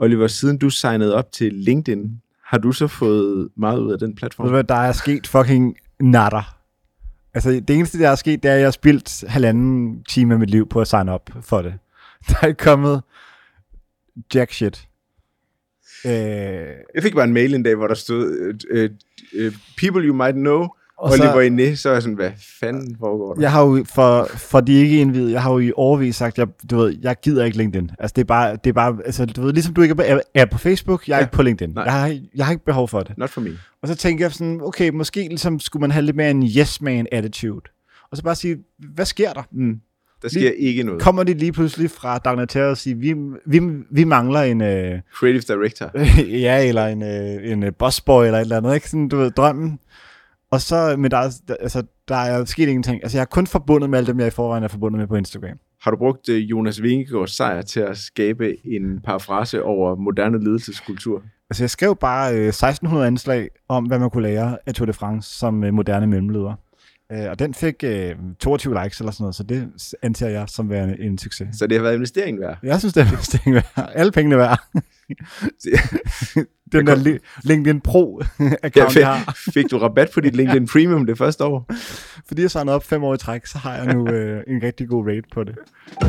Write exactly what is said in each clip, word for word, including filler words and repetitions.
Oliver, siden du signede op til LinkedIn, har du så fået meget ud af den platform? Ved du hvad, der er sket fucking natter. Altså, det eneste, der er sket, det er, at jeg har spildt halvanden time af mit liv på at signe op for det. Der er kommet jack shit. Øh, jeg fik bare en mail en dag, hvor der stod, uh, uh, people you might know, og Oliver Inde, så er jeg sådan, hvad fanden foregår der? Jeg har jo, for, for de ikke indvidet, jeg har jo i overvis sagt, jeg, du ved, jeg gider ikke LinkedIn. Altså, det er bare, det er bare, altså, du ved, ligesom du ikke er, er på Facebook, jeg er ja. ikke på LinkedIn. Jeg har, jeg har ikke behov for det. Not for me. Og så tænker jeg sådan, okay, måske ligesom skulle man have lidt mere en yes man attitude. Og så bare sige, hvad sker der? Mm. Der sker lige, ikke noget. Kommer de lige pludselig fra Dagner til at sige, vi, vi, vi mangler en... Uh, creative director. ja, eller en, uh, en uh, bossboy eller et eller andet, ikke? Sådan, du ved, drømmen. Og så, men der er, der, altså, der er sket ingenting. Altså, jeg er kun forbundet med alt dem, jeg i forvejen er forbundet med på Instagram. Har du brugt uh, Jonas Vingegaards sejr til at skabe en parafrase over moderne ledelseskultur? Altså, jeg skrev bare uh, seksten hundrede anslag om, hvad man kunne lære af Tour de France som uh, moderne mellemleder. Uh, og den fik uh, toogtyve likes eller sådan noget, så det antager jeg som værende en succes. Så det har været investering værd? Jeg synes, det er investering værd. Alle pengene værd. Den der li- LinkedIn Pro-account, ja, fik, jeg har. Fik du rabat på dit LinkedIn Premium det første år? Fordi jeg signede op fem år i træk, så har jeg nu øh, en rigtig god rate på det.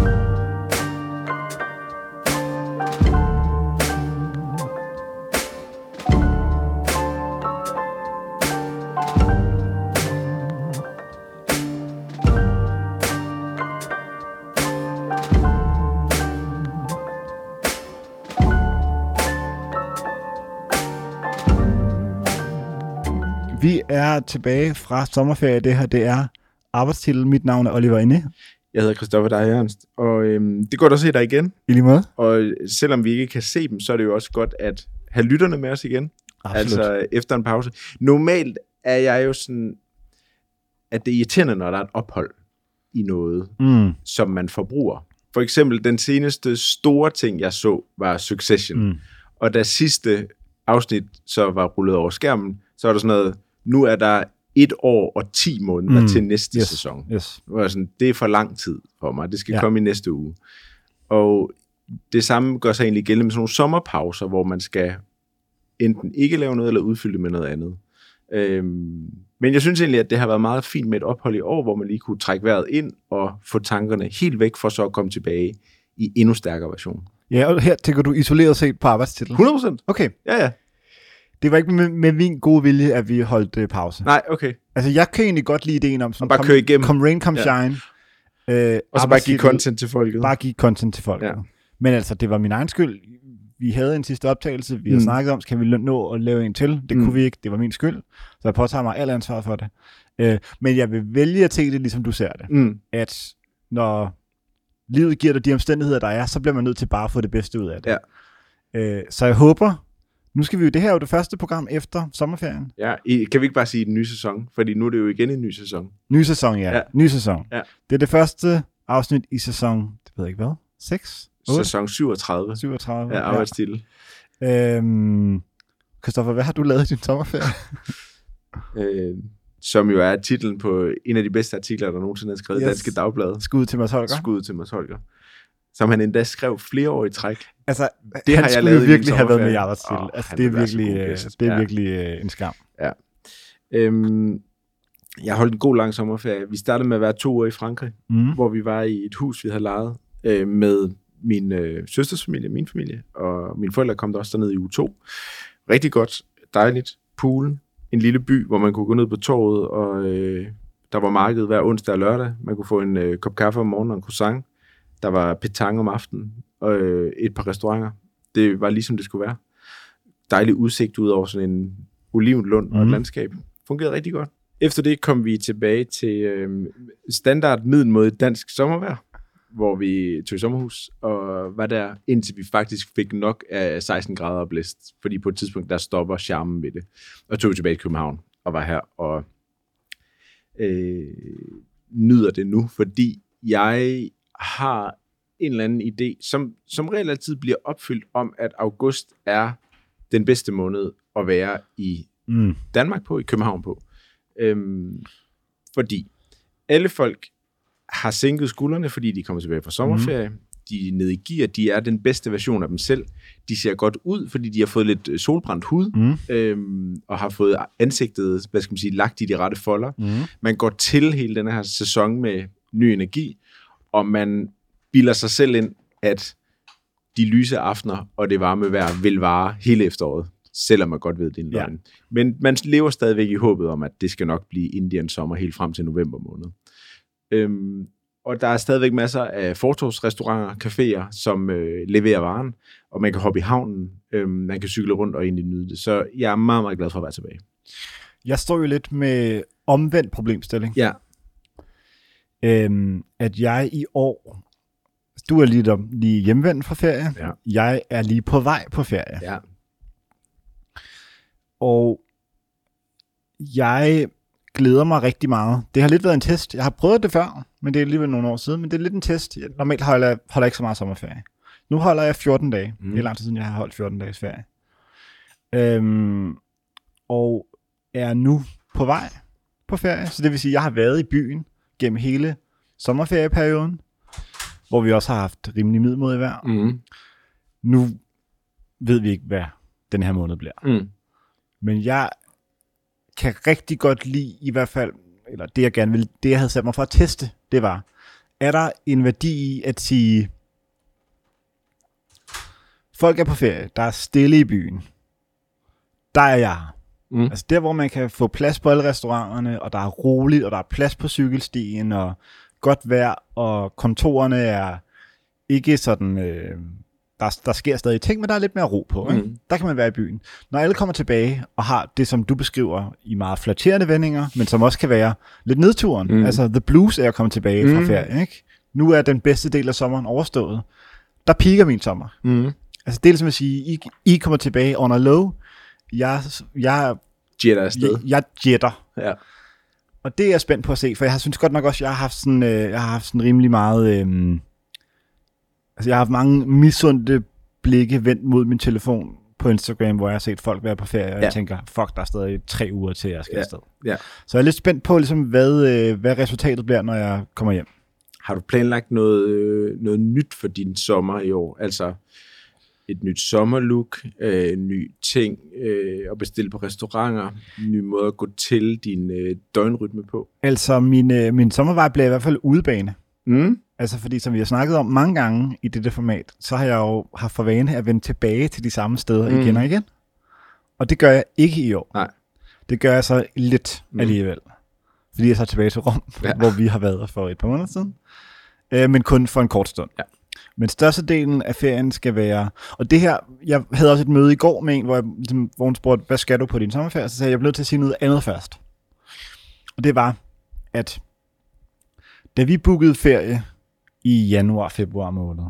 Vi er tilbage fra sommerferie. Det her, det er arbejdstitel. Mit navn er Oliver Inde. Jeg hedder Christoffer Dej Ernst, og øhm, det er godt at se dig igen. I lige måde. Og selvom vi ikke kan se dem, så er det jo også godt at have lytterne med os igen. Absolut. Altså efter en pause. Normalt er jeg jo sådan, at det er irriterende, når der er et ophold i noget, mm. som man forbruger. For eksempel den seneste store ting, jeg så, var Succession. Mm. Og da sidste afsnit så var rullet over skærmen, så var der sådan noget, nu er der et år og ti måneder mm. til næste yes. sæson. Yes. Det, var sådan, det er for lang tid for mig. Det skal ja. komme i næste uge. Og det samme gør sig egentlig gældende med sådan nogle sommerpauser, hvor man skal enten ikke lave noget, eller udfylde det med noget andet. Øhm, men jeg synes egentlig, at det har været meget fint med et ophold i år, hvor man lige kunne trække vejret ind og få tankerne helt væk, for så at komme tilbage i endnu stærkere version. Ja, og her tænker du isoleret set på arbejdstitel. hundrede procent. Okay. Ja, ja. Det var ikke med, med min gode vilje, at vi holdt uh, pause. Nej, okay. Altså, jeg kan egentlig godt lide ideen om sådan, bare køre igennem. Come rain, come ja. shine. Øh, og så bare give content til folket. Bare give content til folket. Ja. Men altså, det var min egen skyld. Vi havde en sidste optagelse, vi mm. havde snakket om, skal vi nå at lave en til? Det mm. kunne vi ikke, det var min skyld. Så jeg påtager mig alt ansvar for det. Øh, men jeg vil vælge at se det, ligesom du ser det. Mm. At når livet giver dig de omstændigheder, der er, så bliver man nødt til bare at få det bedste ud af det. Ja. Øh, så jeg håber, nu skal vi jo, det her er jo det første program efter sommerferien. Ja, kan vi ikke bare sige den nye sæson? Fordi nu er det jo igen en ny sæson. Ny sæson, ja. ja. Ny sæson. Ja. Det er det første afsnit i sæson, det ved jeg ikke hvad, seks? Sæson syvogtredive. syvogtredive. Ja, arbejdstitel. Ja. Øhm, Christoffer, hvad har du lavet i din sommerferie? øh, som jo er titlen på en af de bedste artikler, der nogensinde er skrevet i yes. Danske Dagblad. Skud til Mads Holger. Skud til Mads Holger. Som han endda skrev flere år i træk. Altså, det han har jeg skulle lavet virkelig have været med i arbejdstitel. Oh, altså, det er virkelig, øh, det er virkelig øh, en skam. Ja. Øhm, jeg holdt en god lang sommerferie. Vi startede med at være to år i Frankrig, mm. hvor vi var i et hus, vi havde lejet øh, med min øh, søsters familie, min familie, og mine forældre kom der også derned i uge to. Rigtig godt, dejligt. Poolen, en lille by, hvor man kunne gå ned på torvet, og øh, der var marked hver onsdag og lørdag. Man kunne få en øh, kop kaffe om morgenen og en croissant. Der var petanque om aftenen, og øh, et par restauranter. Det var ligesom det skulle være. Dejlig udsigt ud over sådan en olivenlund mm. og et landskab. Fungerede rigtig godt. Efter det kom vi tilbage til øh, standard middelmådigt dansk sommervejr, hvor vi tog i sommerhus og var der, indtil vi faktisk fik nok af seksten grader og blæst. Fordi på et tidspunkt, der stopper charmen ved det. Og tog vi tilbage til København og var her og øh, nyder det nu, fordi jeg har en eller anden idé, som, som relativt bliver opfyldt om, at august er den bedste måned at være i mm. Danmark på, i København på. Øhm, fordi alle folk har sænket skuldrene, fordi de kommer tilbage fra sommerferie. Mm. de er nede i gear, de er den bedste version af dem selv. De ser godt ud, fordi de har fået lidt solbrændt hud, mm. øhm, og har fået ansigtet, hvad skal man sige, lagt i de rette folder. Mm. Man går til hele den her sæson med ny energi, og man bilder sig selv ind, at de lyse aftener og det varme vejr vil vare hele efteråret, selvom man godt ved, det er en løgn. Ja. Men man lever stadigvæk i håbet om, at det skal nok blive Indian sommer helt frem til november måned. Øhm, og der er stadigvæk masser af fortovsrestauranter, caféer, som øh, leverer varen, og man kan hoppe i havnen, øh, man kan cykle rundt og egentlig nyde det. Så jeg er meget, meget glad for at være tilbage. Jeg står jo lidt med omvendt problemstilling. Ja. Øhm, at jeg i år, du er lige, der, lige hjemvendt fra ferie, ja. Jeg er lige på vej på ferie. Ja. Og jeg glæder mig rigtig meget. Det har lidt været en test. Jeg har prøvet det før, men det er alligevel nogle år siden, men det er lidt en test. Jeg normalt holder jeg holder ikke så meget sommerferie. Nu holder jeg fjorten dage. Mm. Det er lang tid siden, jeg har holdt fjorten dages ferie. Øhm, og er nu på vej på ferie. Så det vil sige, at jeg har været i byen gennem hele sommerferieperioden, hvor vi også har haft rimelig middelmådig vejr. Mm. Nu ved vi ikke, hvad den her måned bliver. Mm. Men jeg kan rigtig godt lide, i hvert fald, eller det jeg gerne ville, det jeg havde sat mig for at teste, det var, er der en værdi i at sige, folk er på ferie, der er stille i byen, der er jeg. Mm. Altså der, hvor man kan få plads på alle restauranterne, og der er roligt, og der er plads på cykelstien, og godt vejr, og kontorerne er ikke sådan, øh, der, der sker stadig ting, men der er lidt mere ro på. Ikke? Mm. Der kan man være i byen. Når alle kommer tilbage og har det, som du beskriver i meget flatterende vendinger, men som også kan være lidt nedturen. Mm. Altså the blues er at komme tilbage mm. fra ferie. Ikke? Nu er den bedste del af sommeren overstået. Der piker min sommer. Mm. Altså det er ligesom at sige, I, I kommer tilbage on a low. Jeg, jeg jetter afsted. Jeg, jeg jetter. Ja. Og det er jeg spændt på at se, for jeg synes godt nok også, at jeg har haft sådan, øh, jeg har haft sådan rimelig meget, øh, altså jeg har haft mange misundte blikke vendt mod min telefon på Instagram, hvor jeg har set folk være på ferie, og ja. Jeg tænker, fuck, der er stadig tre uger til, jeg skal ja. afsted. Ja. Så jeg er lidt spændt på, ligesom, hvad, øh, hvad resultatet bliver, når jeg kommer hjem. Har du planlagt noget, øh, noget nyt for din sommer i år? Altså et nyt sommerlook, øh, ny ting øh, at bestille på restauranter, ny måde at gå til din øh, døgnrytme på? Altså, min, øh, min sommervej bliver i hvert fald udebane. Mm. Altså, fordi som vi har snakket om mange gange i dette format, så har jeg jo haft for vane at vende tilbage til de samme steder mm. igen og igen. Og det gør jeg ikke i år. Nej. Det gør jeg så lidt mm. alligevel. Fordi jeg så er tilbage til Rom, ja. Hvor vi har været for et par måneder siden. Øh, men kun for en kort stund. Ja. Men størstedelen af ferien skal være, og det her, jeg havde også et møde i går med en, hvor, jeg, ligesom, hvor hun spurgte, hvad skal du på din sommerferie? Så sagde jeg, jeg blev nødt til at sige noget andet først. Og det var, at da vi bookede ferie i januar, februar måned,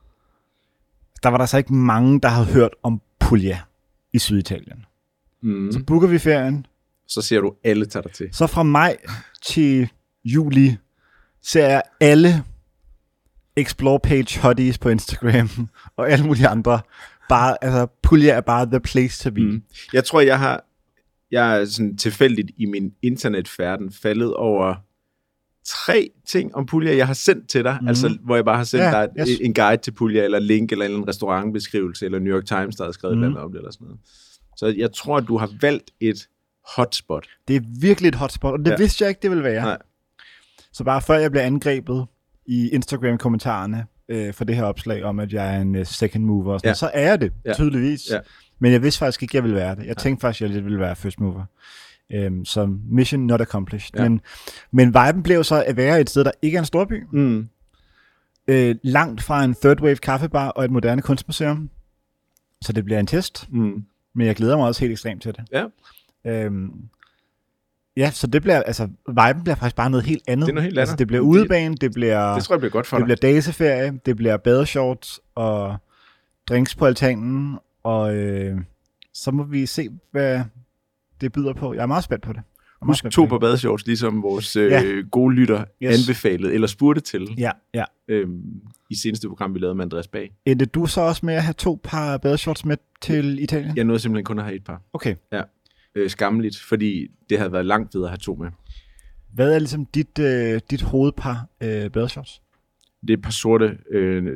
der var der så ikke mange, der havde hørt om Puglia i Syditalien. Mm. Så booker vi ferien. Så ser du, alle tager dig til. Så fra maj til juli ser jeg alle explore page hotties på Instagram og alle mulige andre. Bare, altså, Puglia er bare the place to be. Mm. Jeg tror, jeg har, jeg er sådan tilfældigt i min internetfærden faldet over tre ting om Puglia, jeg har sendt til dig, mm. altså hvor jeg bare har sendt ja, dig yes. en guide til Puglia, eller link, eller en restaurantbeskrivelse, eller New York Times, der har skrevet mm. noget om det, eller sådan noget. Så jeg tror, at du har valgt et hotspot. Det er virkelig et hotspot, og det ja. vidste jeg ikke, det ville være. Nej. Så bare før jeg bliver angrebet i Instagram-kommentarerne øh, for det her opslag om, at jeg er en uh, second mover, og sådan, ja. Så er jeg det, ja. tydeligvis. Ja. Men jeg vidste faktisk ikke, at jeg ville være det. Jeg tænkte faktisk, at jeg ville være first mover. Um, som mission not accomplished. Ja. Men, men viben blev så at være et sted, der ikke er en storby. Mm. Øh, langt fra en third wave kaffebar og et moderne kunstmuseum. Så det bliver en test. Mm. Men jeg glæder mig også helt ekstremt til det. Ja. Um, ja, så det bliver, altså, viben bliver faktisk bare noget helt andet. Det er noget helt andet. Altså, det bliver udebane, det bliver... Det tror jeg bliver godt for det dig. Det bliver dageseferie, det bliver badeshorts og drinks på altanen, og øh, så må vi se, hvad det byder på. Jeg er meget spændt på det. Husk to på badeshorts, ligesom vores øh, ja. gode lytter yes. anbefalede, eller spurgte til ja, ja. Øhm, i seneste program, vi lavede med Andreas Bag. Endte du så også med at have to par badeshorts med til Italien? Jeg nåede simpelthen kun at have et par. Okay. Ja. Øh, skammeligt, fordi det havde været langt ved at have to med. Hvad er ligesom dit, øh, dit hovedpar øh, badeshorts? Det er et par sorte, øh,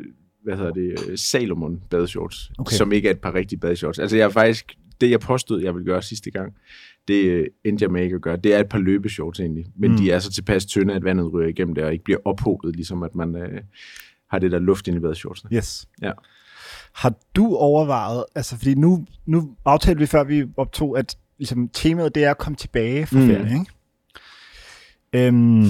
hvad hedder det, Salomon badeshorts, okay. som ikke er et par rigtige badeshorts. Altså jeg er faktisk, det jeg påstod, jeg ville gøre sidste gang, det endte jeg med ikke at gøre. Det er et par løbeshorts egentlig, men mm. de er så tilpas tynde, at vandet ryger igennem det, og ikke bliver ophobet, ligesom at man øh, har det der luft inde i badeshortsene. Yes. Ja. Har du overvejet, altså fordi nu, nu aftalte vi før vi optog, at ligesom, temaet det er at komme tilbage fra mm. ferie, ikke? Øhm,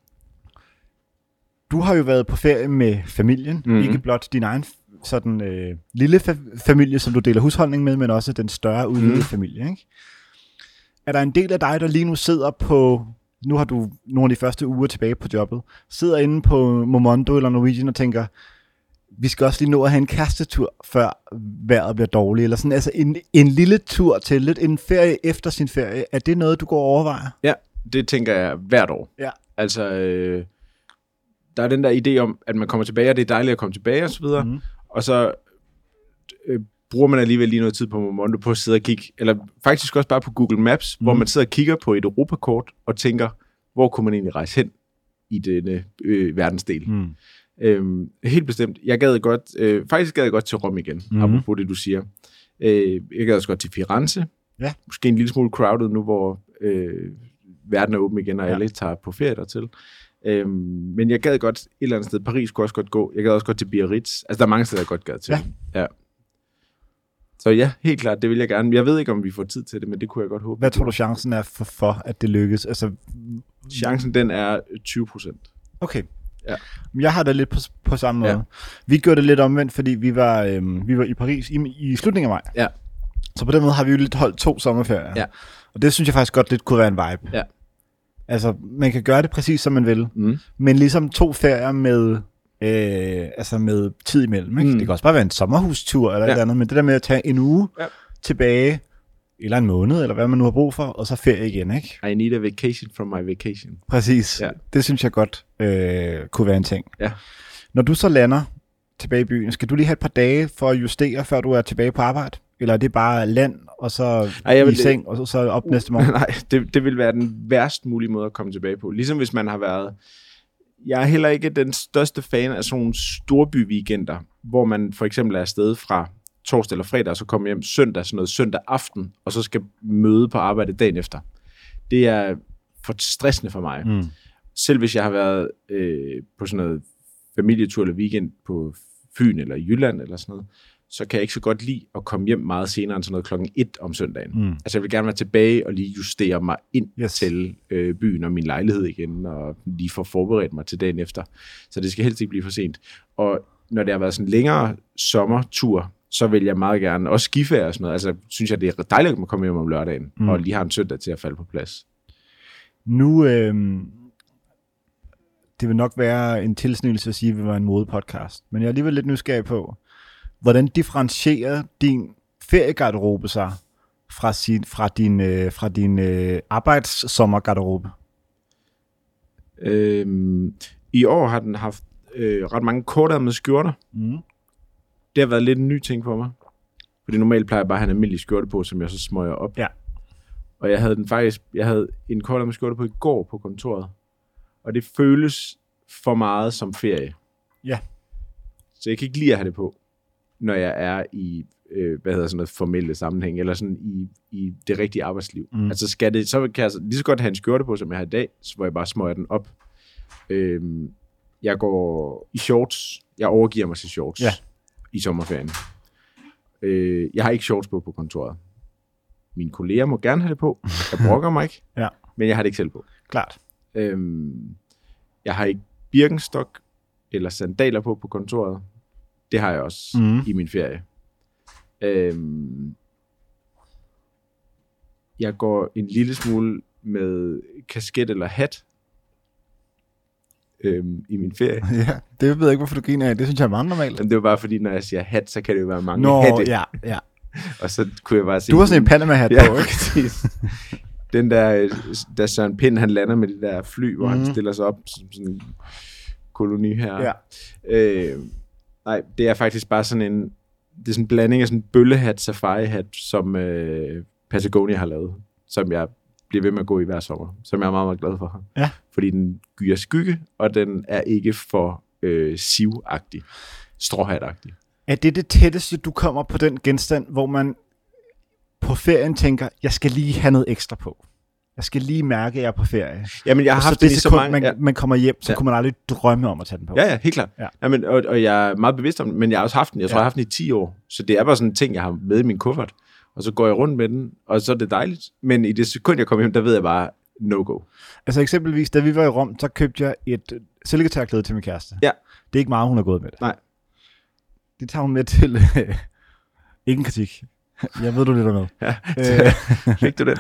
du har jo været på ferie med familien, mm. ikke blot din egen sådan øh, lille fa- familie, som du deler husholdning med, men også den større udvidede mm. familie, ikke? Er der en del af dig, der lige nu sidder på, nu har du nogle af de første uger tilbage på jobbet, sidder inde på Momondo eller Norwegian og tænker, vi skal også lige nå at have en kærestetur, før vejret bliver dårligt, eller sådan, altså en, en lille tur til lidt, en ferie efter sin ferie, er det noget, du går og overvejer? Ja, det tænker jeg hvert år. Ja. Altså, øh, der er den der idé om, at man kommer tilbage, og det er dejligt at komme tilbage, og så videre, mm. og så øh, bruger man alligevel lige noget tid på Momondo på at sidde og kigge, eller faktisk også bare på Google Maps, mm. hvor man sidder og kigger på et Europakort, og tænker, hvor kunne man egentlig rejse hen i denne øh, verdensdel? Mm. Øhm, helt bestemt. Jeg gad godt, øh, faktisk gad jeg godt til Rom igen, mm-hmm. apropos det, du siger. Øh, jeg gad også godt til Firenze. Ja. Måske en lille smule crowded nu, hvor øh, verden er åben igen, og ja. alle tager på ferie dertil. Øhm, men jeg gad godt et eller andet sted. Paris kunne også godt gå. Jeg gad også godt til Biarritz. Altså, der er mange steder, jeg godt gad til. Ja. ja. Så ja, helt klart, det vil jeg gerne. Jeg ved ikke, om vi får tid til det, men det kunne jeg godt håbe. Hvad tror du, chancen er for, for at det lykkes? Altså... Chancen, den er tyve procent. Okay. Ja. Jeg har det lidt på, på samme måde. Ja. Vi gjorde det lidt omvendt, fordi vi var, øhm, vi var i Paris i, i slutningen af maj. Ja. Så på den måde har vi jo lidt holdt to sommerferier. Ja. Og det synes jeg faktisk godt lidt kunne være en vibe. Ja. Altså, man kan gøre det præcis som man vil, mm. men ligesom to ferier med, øh, altså med tid imellem. Ikke? Mm. Det kan også bare være en sommerhustur eller ja. et eller andet, men det der med at tage en uge ja. tilbage, eller en måned, eller hvad man nu har brug for, og så ferie igen, ikke? I need a vacation from my vacation. Præcis. Ja. Det synes jeg godt øh, kunne være en ting. Ja. Når du så lander tilbage i byen, skal du lige have et par dage for at justere, før du er tilbage på arbejde? Eller er det bare land, og så Ej, i seng, og så, så op uh, næste morgen? Nej, det, det vil være den værst mulige måde at komme tilbage på. Ligesom hvis man har været... Jeg er heller ikke den største fan af sådan nogle storby-weekender, hvor man for eksempel er afsted fra torsdag eller fredag, og så kommer hjem søndag, sådan noget søndag aften, og så skal møde på arbejde dagen efter. Det er for stressende for mig. Mm. Selv hvis jeg har været øh, på sådan noget familietur eller weekend på Fyn eller Jylland eller sådan noget, så kan jeg ikke så godt lide at komme hjem meget senere end sådan noget klokken et om søndagen. Mm. Altså jeg vil gerne være tilbage og lige justere mig ind yes. til øh, byen og min lejlighed igen, og lige få forberedt mig til dagen efter. Så det skal helst ikke blive for sent. Og når det har været sådan en længere sommertur, så vil jeg meget gerne, også skiferie og sådan noget, altså synes jeg, det er dejligt, at man kommer hjem om lørdagen, mm. og lige har en søndag til at falde på plads. Nu, øh, det vil nok være en tilsnigelse at sige, at vi var en modepodcast, men jeg er alligevel lidt nysgerrig på, hvordan differentierer din feriegarderobe sig fra, sin, fra din, øh, fra din øh, arbejdssommergarderobe? Øhm, I år har den haft øh, ret mange kortærmede skjorter. Mm. Det har været lidt en ny ting for mig. Fordi normalt plejer jeg bare at have en almindelig skjorte på, som jeg så smøger op. Ja. Og jeg havde den faktisk, jeg havde en kortærmet skjorte på i går på kontoret. Og det føles for meget som ferie. Ja. Så jeg kan ikke lide at have det på, når jeg er i, øh, hvad hedder sådan noget, formelle sammenhæng, eller sådan i, i det rigtige arbejdsliv. Mm. Altså skal det, så kan jeg lige så godt have en skjorte på, som jeg har i dag, så hvor jeg bare smøger den op. Øhm, jeg går i shorts. Jeg overgiver mig til shorts. Ja. I sommerferien. Øh, jeg har ikke shorts på på kontoret. Mine kolleger må gerne have det på. Jeg brokker mig ikke, ja. Men jeg har det ikke selv på. Klart. Øhm, jeg har ikke Birkenstock eller sandaler på på kontoret. Det har jeg også mm. i min ferie. Øhm, jeg går en lille smule med kasket eller hat øhm, i min ferie. Ja, det ved jeg ikke, hvorfor du griner af. Det synes jeg er meget normalt. Men det er jo bare fordi, når jeg siger hat, så kan det jo være mange Nå, hatte. ja, ja. Og så kunne jeg bare se... Du har sådan en Panama-hat ja, på, ikke? Præcis. Den der, der Søren Pind, han lander med det der fly, hvor mm. han stiller sig op som sådan en koloni her. Ja. Øh, nej, det er faktisk bare sådan en... Det er sådan en blanding af sådan en bøllehat, safari-hat, som øh, Patagonia har lavet, som jeg bliver ved med at gå i hver sommer, som jeg er meget, meget glad for. Ja. Fordi den gyder skygge, og den er ikke for øh, sivagtig. stråhatagtigt. Er det det tætteste, du kommer på den genstand, hvor man på ferien tænker, jeg skal lige have noget ekstra på? Jeg skal lige mærke, at jeg er på ferie. Jamen, jeg har og haft så det i så mange... Man, ja. man kommer hjem, så ja. kunne man aldrig drømme om at tage den på. Ja, ja, helt klart. Ja. Jamen, og, og jeg er meget bevidst om den, men jeg har også haft den. Jeg tror, ja. jeg har haft den i ti år. Så det er bare sådan en ting, jeg har med i min kuffert. Og så går jeg rundt med den, og så er det dejligt. Men i det sekund, jeg kommer hjem, der ved jeg bare, no-go. Altså eksempelvis, da vi var i Rom, så købte jeg et silketørklæde til min kæreste. Ja. Det er ikke meget, hun har gået med det. Nej. Det tager hun med til... Øh, ikke en kritik. Jeg ved, du lytter med. Ja, fik du den?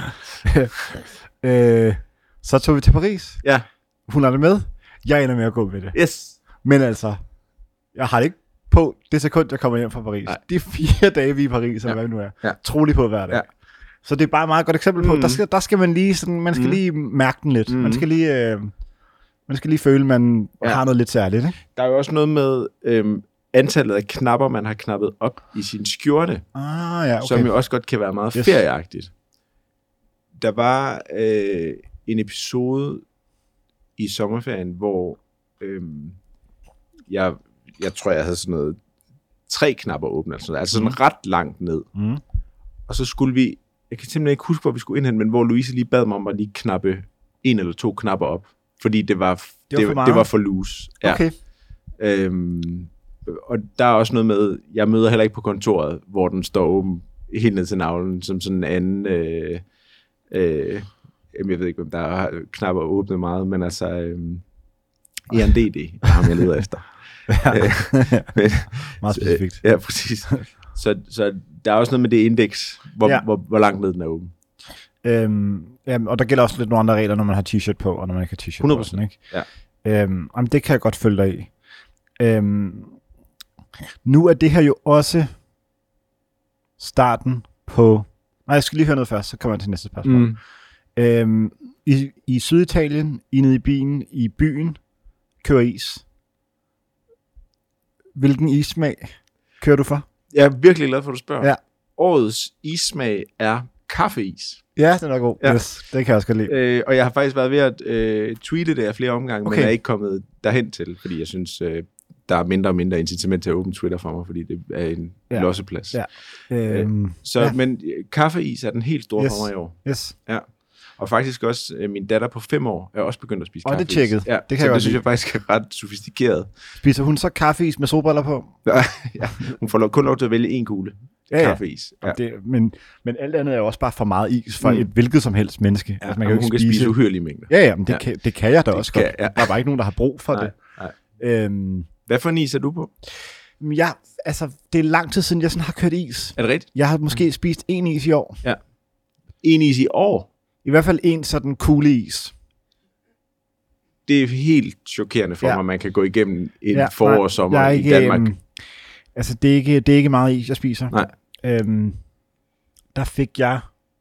øh, så tog vi til Paris. Ja. Hun er det med. Jeg ender med at gå med det. Yes. Men altså, jeg har det ikke på det sekund, jeg kommer hjem fra Paris. Nej. Det er fire dage, vi er i Paris, eller ja. hvad det nu er. Ja. Trolig på hver dag. Ja. Så det er bare et meget godt eksempel på, mm. der, skal, der skal man lige sådan, man skal mm. lige mærke den lidt. Mm. Man skal lige, øh, man skal lige føle, man ja. har noget lidt særligt. Ikke? Der er jo også noget med øh, antallet af knapper, man har knappet op i sin skjorte, ah, ja, okay. som jo også godt kan være meget yes. ferieagtigt. Der var øh, en episode i sommerferien, hvor øh, jeg, jeg tror, jeg havde sådan noget tre knapper åbne, altså, altså sådan mm. ret langt ned. Mm. Og så skulle vi, jeg kan simpelthen ikke huske, hvor vi skulle indhente, men hvor Louise lige bad mig om at lige knappe en eller to knapper op, fordi det var, det var, det, for, det var for loose. Ja. Okay. Øhm, og der er også noget med, jeg møder heller ikke på kontoret, hvor den står åben helt ned til navlen, som sådan en anden, øh, øh, jeg ved ikke, om der er knapper åbnet meget, men altså, øh, E N D D, der har jeg leder efter. Ja. Men, meget specifikt. Ja, præcis. Så, så der er også noget med det indeks, hvor, ja. hvor, hvor langt ned den er åben. Øhm, jamen, og der gælder også lidt nogle andre regler, når man har t-shirt på, og når man ikke har t-shirt hundrede procent. på. Sådan, ikke? Ja. Øhm, jamen, det kan jeg godt følge dig i. Øhm, nu er det her jo også starten på... Nej, jeg skal lige høre noget først, så kommer jeg til næste spørgsmål. Mm. Øhm, i, I Syditalien, I nede i bilen, i byen, kører is. Hvilken issmag kører du for? Jeg er virkelig glad for, at du spørger. Ja. Årets issmag er kaffeis. Ja, den er god. Ja. Yes, det kan jeg også godt lide. Øh, og jeg har faktisk været ved at øh, tweete det af flere omgange, okay. men jeg er ikke kommet derhen til, fordi jeg synes, øh, der er mindre og mindre incitament til at åbne Twitter for mig, fordi det er en ja. losseplads. Ja. Øhm, øh, så, ja. Men kaffeis er den helt store yes. for mig i år. Yes. Ja. Og faktisk også, øh, min datter på fem år er også begyndt at spise kaffeis. Og det tjekket. Ja, det kan så jeg det synes jeg faktisk er ret sofistikeret. Spiser hun så kaffeis med solbriller på? Ja, hun får lov, kun lov til at vælge en kugle. Ja, kaffeis. Ja. Det, men, men alt andet er jo også bare for meget is for mm. et hvilket som helst menneske. Ja, altså, man kan jo hun spise... kan spise uhyrlige mængder. Ja, ja, men det, ja. Kan, det kan jeg da det også kan, godt. Ja. Der er bare ikke nogen, der har brug for nej, det. Nej. Øhm, Hvad for en is er du på? Ja, altså, det er lang tid siden, jeg sådan har kørt is. Er det rigtigt? Jeg har måske mm. spist en is i år. Ja. En is i år? I hvert fald en sådan kugle-is. Det er helt chokerende for ja. mig, at man kan gå igennem en ja, forår og sommer ikke, i Danmark. Øhm, altså, det er, ikke, det er ikke meget is, jeg spiser. Nej. Øhm, der fik jeg...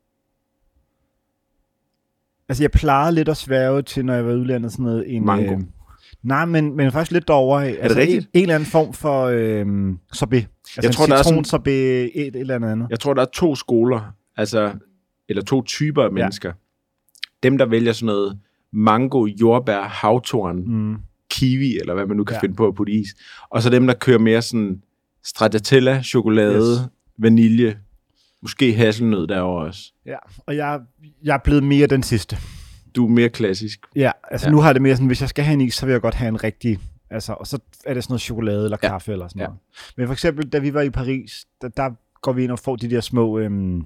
Altså, jeg plejede lidt at sværge til, når jeg var udlandet sådan noget... En, mango. Øh, nej, men, men faktisk lidt derovre. Er altså, det rigtigt? En, en eller anden form for øh, sorbet. Altså jeg tror, en citronsorbet, sådan, et eller andet. Jeg tror, der er to skoler, altså, eller to typer af mennesker. Ja. Dem, der vælger sådan noget mango, jordbær, havtorn, mm. kiwi, eller hvad man nu kan ja. finde på at putte is. Og så dem, der kører mere sådan stracciatella, chokolade, yes. vanilje, måske hasselnød derovre også. Ja, og jeg, jeg er blevet mere den sidste. Du er mere klassisk. Ja, altså ja. Nu har det mere sådan, hvis jeg skal have en is, så vil jeg godt have en rigtig, altså, og så er det sådan noget chokolade eller kaffe ja. eller sådan noget. Ja. Men for eksempel, da vi var i Paris, der, der går vi ind og får de der små, øhm,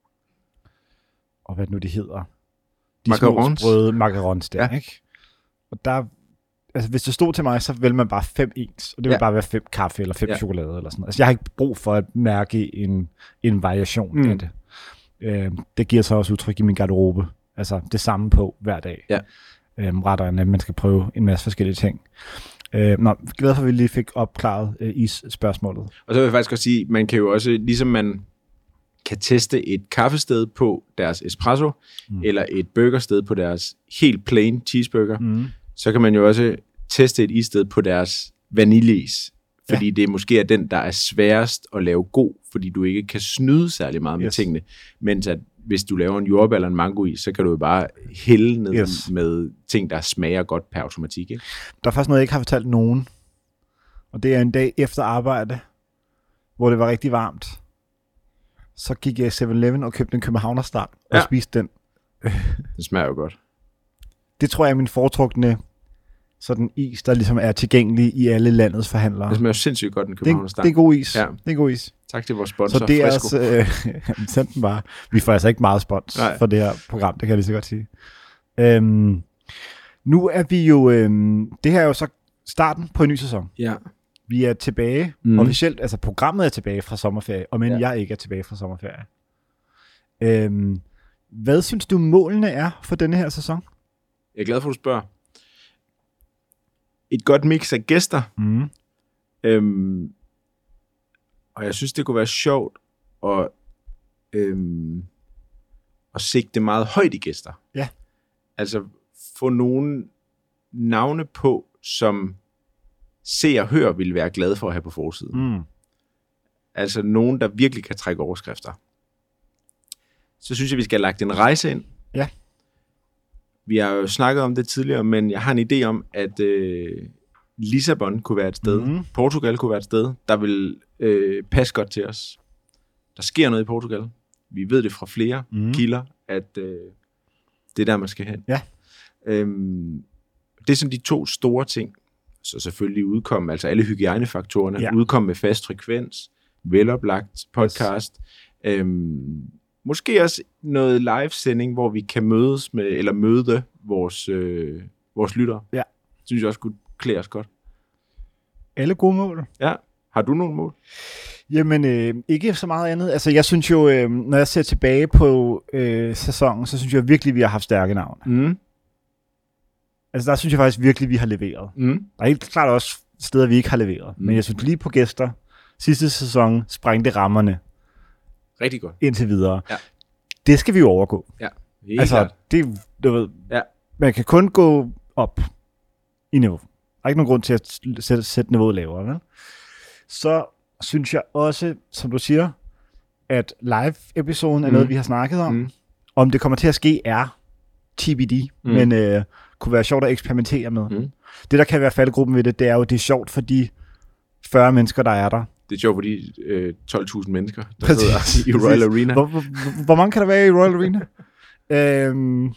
og hvad nu de hedder? De macarons. Små sprøde macarons der, ja. ikke? Og der, altså hvis det stod til mig, så vil man bare fem ens, og det vil ja. bare være fem kaffe eller fem ja. chokolade eller sådan noget. Altså jeg har ikke brug for at mærke en, en variation mm. af det. Øh, det giver så også udtryk i min garderobe. Altså det samme på hver dag. Ja. Øhm, rettere end at man skal prøve en masse forskellige ting. Øh, nå, glad for, at vi lige fik opklaret øh, is-spørgsmålet. Og så vil jeg faktisk også sige, man kan jo også, ligesom man kan teste et kaffested på deres espresso, mm. eller et burgersted på deres helt plain cheeseburger, mm. så kan man jo også teste et issted på deres vaniljeis. Fordi ja. det måske er den, der er sværest at lave god, fordi du ikke kan snyde særlig meget med yes. tingene. Mens at hvis du laver en jordbær eller en mangois, så kan du jo bare hælde ned yes. med ting, der smager godt per automatik. Ikke? Der er faktisk noget, jeg ikke har fortalt nogen. Og og det er en dag efter arbejde, hvor det var rigtig varmt. Så gik jeg i seven eleven og købte en københavnerstang og Ja. spiste den. Det smager jo godt. Det tror jeg er min foretrukne sådan is, der ligesom er tilgængelig i alle landets forhandlere. Det smager jo sindssygt godt, den Det, københavnerstang. det er god is. Ja. Det er god is. Tak til vores sponsor, Så det er Fresco. altså... Øh, send den bare. Vi får altså ikke meget spons Nej. for det her program, det kan jeg lige så godt sige. Øhm, nu er vi jo... Øhm, det her er jo så starten på en ny sæson. Ja. Vi er tilbage, Mm. mm. officielt, altså programmet er tilbage fra sommerferie, og men Ja. jeg ikke er tilbage fra sommerferie. Øhm, hvad synes du målene er for denne her sæson? Jeg er glad for, at du spørger. Et godt mix af gæster. Mm. Øhm, og jeg synes, det kunne være sjovt at, øhm, at sigte meget højt i gæster. Ja. Altså få nogle navne på, som se og hør ville være glade for at have på forsiden. Mm. Altså nogen, der virkelig kan trække overskrifter. Så synes jeg, vi skal have lagt en rejse ind. Ja. Vi har jo snakket om det tidligere, men jeg har en idé om, at øh, Lissabon kunne være et sted. Mhm. Portugal kunne være et sted, der vil øh, passe godt til os. Der sker noget i Portugal. Vi ved det fra flere Mhm. kilder, at øh, det er der, man skal hen. Ja. Øhm, det er sådan de to store ting. Så selvfølgelig udkomme, altså alle hygiejnefaktorerne, Ja. udkomme med fast frekvens, veloplagt podcast. Yes. Øhm, måske også noget livesending, hvor vi kan mødes med, eller møde vores, øh, vores lyttere. Ja. Synes jeg også kunne klæde os godt. Alle gode mål. Ja. Har du nogle mål? Jamen, øh, ikke så meget andet. Altså, jeg synes jo, øh, når jeg ser tilbage på øh, sæsonen, så synes jeg virkelig, vi har haft stærke navne. Mm. Altså, der synes jeg faktisk virkelig, vi har leveret. Mm. Der er helt klart også steder, vi ikke har leveret. Mm. Men jeg synes lige på gæster, sidste sæson sprængte rammerne Rigtig godt. indtil videre. Ja. Det skal vi jo overgå. Ja. Helt Altså, klart. det, du ved, Ja. man kan kun gå op i niveau. Der er ikke nogen grund til at sætte, sætte niveauet lavere, vel? Så synes jeg også, som du siger, at live-episoden er Mm. noget, vi har snakket om. Mm. Om det kommer til at ske, er T B D, Mm. men øh, kunne være sjovt at eksperimentere med. Mm. Det, der kan være faldgruppen ved det, det er jo, det er sjovt for de fyrre mennesker, der er der. Det er sjovt for de øh, tolv tusind mennesker, der Præcis. sidder i Royal Arena. Hvor, hvor, hvor mange kan der være i Royal Arena? øhm,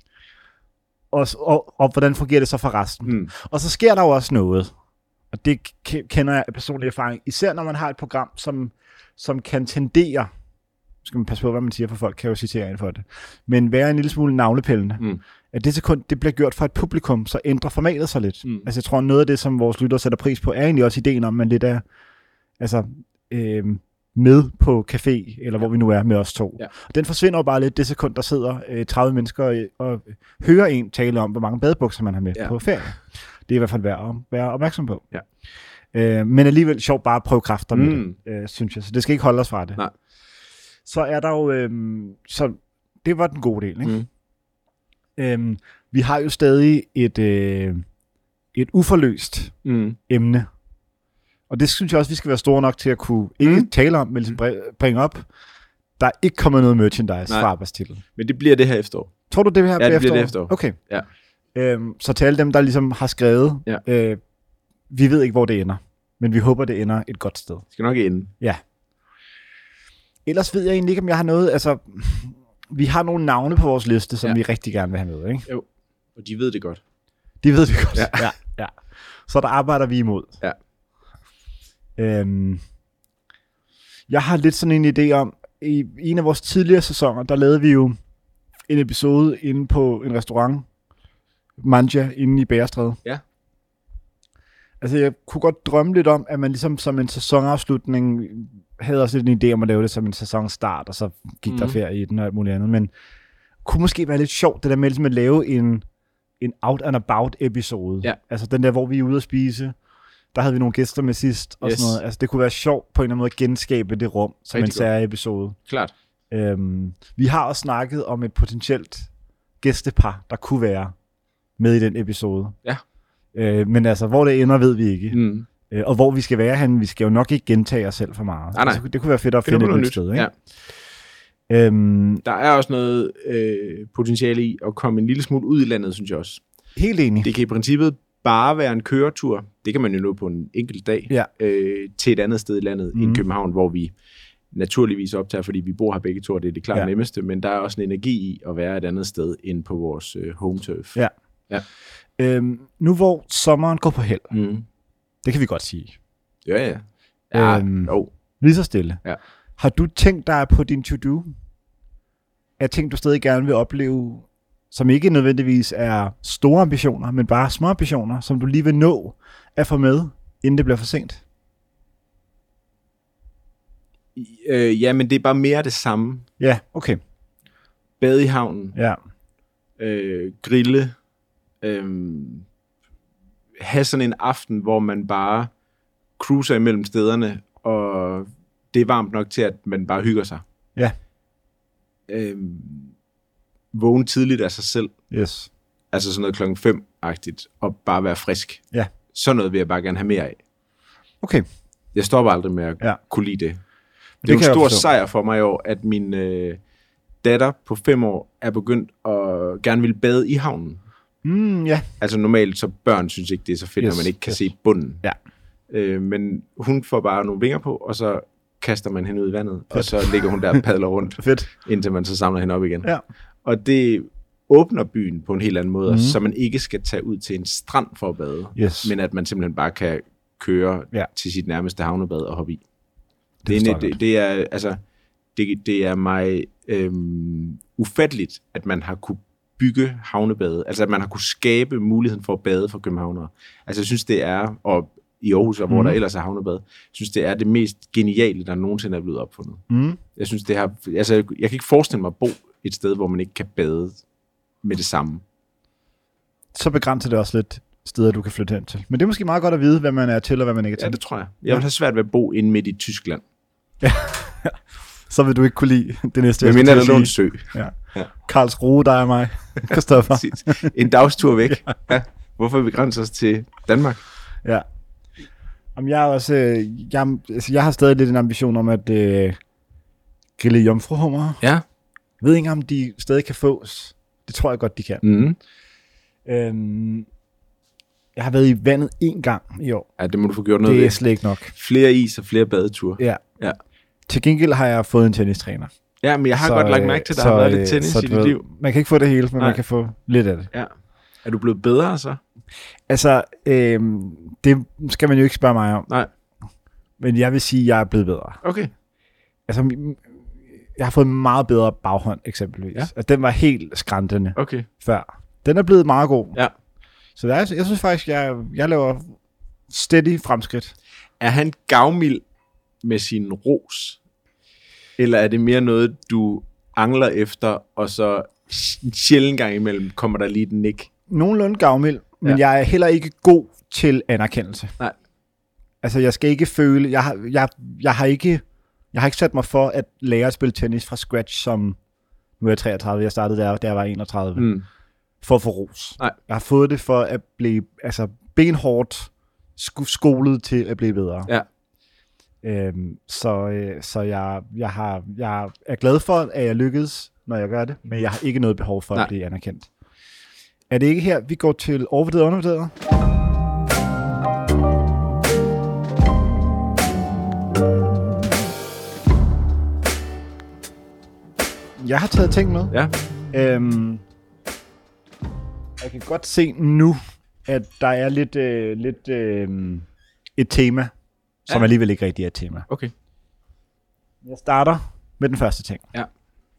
og, og, og hvordan fungerer det så for resten? Mm. Og så sker der jo også noget, og det k- kender jeg af personlig erfaring, især når man har et program, som, som kan tendere, skal man passe på, hvad man siger, for folk kan jo citere ind for det, men være en lille smule navlepillende. Mm. At det sekund, det bliver gjort for et publikum, så ændrer formatet sig lidt. Mm. Altså jeg tror, noget af det, som vores lyttere sætter pris på, er egentlig også ideen om, at man lidt er altså, øh, med på café, eller hvor vi nu er med os to. Ja. Og den forsvinder jo bare lidt det sekund, der sidder øh, tredive mennesker og, og hører en tale om, hvor mange badebukser man har med Ja. på ferie. Det er i hvert fald værd at være opmærksom på. Ja. Øh, men alligevel sjovt bare at prøve kræfter med Mm. det, øh, synes jeg. Så det skal ikke holde os fra det. Nej. Så er der jo... Øh, så det var den gode del, ikke? Mm. Øhm, vi har jo stadig et, øh, et uforløst Mm. emne. Og det synes jeg også, vi skal være store nok til at kunne ikke Mm. tale om, men ligesom br- bringe op. Der er ikke kommet noget merchandise Nej. fra arbejdstitel. Men det bliver det her efterår. Tror du, det her Ja, bliver det bliver efterår? det efterår. Okay. Ja. Øhm, så til alle dem, der ligesom har skrevet, Ja. øh, vi ved ikke, hvor det ender. Men vi håber, det ender et godt sted. Det skal nok ende. Ellers ved jeg egentlig ikke, om jeg har noget... Altså, vi har nogle navne på vores liste, som Ja. vi rigtig gerne vil have med, ikke? Jo. Og de ved det godt. Det ved vi godt. Ja. ja, ja. Så der arbejder vi imod. Ja. Øhm, jeg har lidt sådan en idé om, i en af vores tidligere sæsoner, der lavede vi jo en episode inde på en restaurant, Manja, inde i Bærestræde. Ja. Altså, jeg kunne godt drømme lidt om, at man ligesom som en sæsonafslutning havde også lidt en idé om at lave det som en sæsonstart, og så gik mm. der Mhm. ferie i den og alt muligt andet. Men kunne måske være lidt sjovt, det der med ligesom at lave en, en out and about episode. Ja. Altså den der, hvor vi er ude at spise. Der havde vi nogle gæster med sidst, og Yes. sådan noget. Altså det kunne være sjovt på en eller anden måde at genskabe det rum, som Rigtig en særlig episode. Klart. Øhm, vi har også snakket om et potentielt gæstepar, der kunne være med i den episode. Ja. Øh, men altså, hvor det ender, ved vi ikke. Mm. Øh, og hvor vi skal være henne, vi skal jo nok ikke gentage os selv for meget. Nej, nej. Altså, det kunne være fedt at Finder finde på et noget nyt nyt. sted. Ikke? Ja. Øhm, Der er også noget øh, potentiale i at komme en lille smule ud i landet, synes jeg også. helt enig. Det kan i princippet bare være en køretur, det kan man jo nå på en enkelt dag, ja. øh, til et andet sted i landet, mm. end København, hvor vi naturligvis optager, fordi vi bor her begge to, og det er det klart ja. nemmeste, men der er også en energi i at være et andet sted, end på vores øh, home turf. Ja. ja. Øhm, nu hvor sommeren går på held, mm. det kan vi godt sige. Ja, ja. ja øhm, oh. Lige så stille. Ja. Har du tænkt dig på din to-do? Er ting, du stadig gerne vil opleve, som ikke nødvendigvis er store ambitioner, men bare små ambitioner, som du lige vil nå at få med, inden det bliver for sent? Øh, ja, men det er bare mere det samme. Ja, okay. Bade i havnen. Ja. Øh, grille. Øh, have sådan en aften, hvor man bare cruiser imellem stederne, og det er varmt nok til, at man bare hygger sig. Ja. Øh, vågne tidligt af sig selv. Yes. Altså sådan noget klokken fem-agtigt, og bare være frisk. Ja. Sådan noget vil jeg bare gerne have mere af. Okay. Jeg stopper aldrig med at ja. kunne lide det. Det er det en stor sejr for mig i år, at min øh, datter på fem år er begyndt at gerne vil bade i havnen. Mm, ja. Altså normalt, så børn synes ikke, det er så fedt, yes. når man ikke kan yes. se bunden. Ja. Øh, men hun får bare nogle vinger på, og så kaster man hende ud i vandet, fedt. Og så ligger hun der og padler rundt, fedt. Indtil man så samler hende op igen. Ja. Og det åbner byen på en helt anden måde, mm. så man ikke skal tage ud til en strand for at bade, yes. men at man simpelthen bare kan køre ja. til sit nærmeste havnebad og hoppe i. Det, det, det, det er altså det, det er mig øhm, ufatteligt, at man har kunne bygge havnebade, altså at man har kunne skabe muligheden for at bade for københavnere. Altså jeg synes det er, og i Aarhus, hvor mm. der ellers er havnebad, jeg synes det er det mest geniale, der nogensinde er blevet opfundet. Mm. Jeg synes det har, altså jeg kan ikke forestille mig at bo et sted, hvor man ikke kan bade med det samme. Så begrænser det også lidt steder, du kan flytte hen til. Men det er måske meget godt at vide, hvad man er til, og hvad man ikke er til. Ja, det tror jeg. Jeg vil have svært ved at bo inde midt i Tyskland. Ja. Så vil du ikke kunne lide det næste. Men mindre der lå en sø. Ja. Ja. Karlsruhe, dig og mig. Christoffer. En dagstur væk. Ja. Ja. Hvorfor begrænser os til Danmark? Ja. Om jeg, også, jeg, altså jeg har stadig lidt en ambition om at øh, grille jomfruhummer. Ja. Jeg ved ikke, om de stadig kan fås. Det tror jeg godt, de kan. Mm. Øhm, jeg har været i vandet en gang i år. Ja, det må du få gjort noget ved. Det er slet ikke nok. Flere is og flere badeture. Ja. Ja. Til gengæld har jeg fået en tennistræner. Ja, men jeg har så, godt lagt mærke til, at der så, har været lidt tennis så, i dit liv. Man kan ikke få det hele, men Nej. man kan få lidt af det. Ja. Er du blevet bedre så? Altså, øhm, det skal man jo ikke spørge mig om. Nej. Men jeg vil sige, at jeg er blevet bedre. Okay. Altså, jeg har fået en meget bedre baghånd, eksempelvis. Ja. Altså, den var helt skræntende okay. før. Den er blevet meget god. Ja. Så der er, jeg synes faktisk, jeg, jeg laver steady fremskridt. Er han gavmild med sin ros? Eller er det mere noget, du angler efter, og så en sjældent gang imellem kommer der lige et nik? Nogenlunde gavmild, men ja. Jeg er heller ikke god til anerkendelse. Nej. Altså, jeg skal ikke føle... Jeg har, jeg, jeg har ikke... Jeg har ikke sat mig for at lære at spille tennis fra scratch, som nu er jeg treogtredive, jeg startede der, da jeg var enogtredive, mm. for at få ros. Nej. Jeg har fået det for at blive altså, benhårdt skolet til at blive bedre. Ja. Øhm, så øh, så jeg, jeg, har, jeg er glad for, at jeg lykkedes, når jeg gør det, men jeg har ikke noget behov for Nej. At blive anerkendt. Er det ikke her, vi går til overvurderet og undervurderet? Jeg har taget ting med. Ja. Øhm, jeg kan godt se nu, at der er lidt, øh, lidt øh, et tema, som ja. Alligevel ikke rigtig er et tema. Okay. Jeg starter med den første ting. Ja.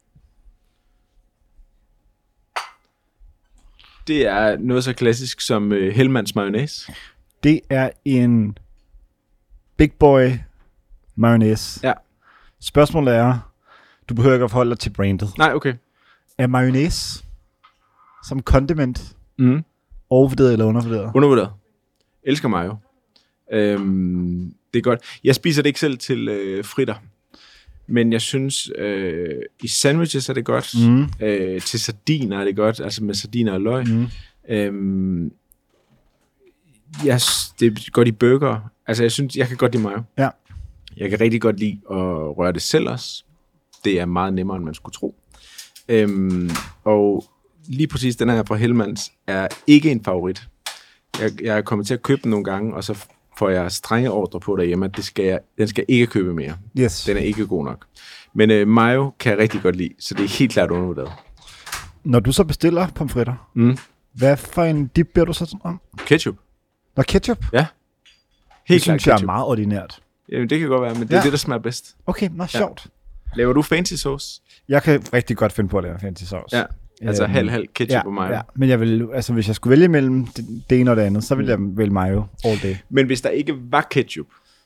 Det er noget så klassisk som øh, Hellmann's mayonnaise. Det er en Big Boy mayonnaise. Ja. Spørgsmålet er, du behøver ikke at forholde dig til brandet. Nej, okay. Er mayonnaise som condiment mm. overvurderet eller undervurderet? Undervurderet. Elsker mayo. Øhm, det er godt. Jeg spiser det ikke selv til øh, fritter, men jeg synes, øh, i sandwiches er det godt. Mm. Øh, til sardiner er det godt, altså med sardiner og løg. Mm. Øhm, jeg, det er godt i burger. Altså, jeg synes, jeg kan godt lide mayo. Ja. Jeg kan rigtig godt lide at røre det selv også. Det er meget nemmere, end man skulle tro. Øhm, og lige præcis den her fra Hellmann's er ikke en favorit. Jeg, jeg er kommet til at købe den nogle gange, og så får jeg strenge ordre på derhjemme, at det skal jeg, den skal ikke købe mere. Yes. Den er ikke god nok. Men øh, mayo kan jeg rigtig godt lide, så det er helt klart undervurderet. Når du så bestiller pomfritter, mm. hvad for en dip beder du så om? Ketchup. Nå, ketchup? Ja. Helt det synes jeg er meget ordinært. Jamen, det kan godt være, men det ja. er det, der smager bedst. Okay, nå, sjovt. Ja. Laver du fancy sauce? Jeg kan rigtig godt finde på at lave fancy sauce. Ja, altså øhm, halv, halv ketchup ja, og mayo. Ja, men jeg vil, altså, hvis jeg skulle vælge mellem det, det ene og det andet, så ville jeg vælge mayo all day. Men hvis der ikke var ketchup,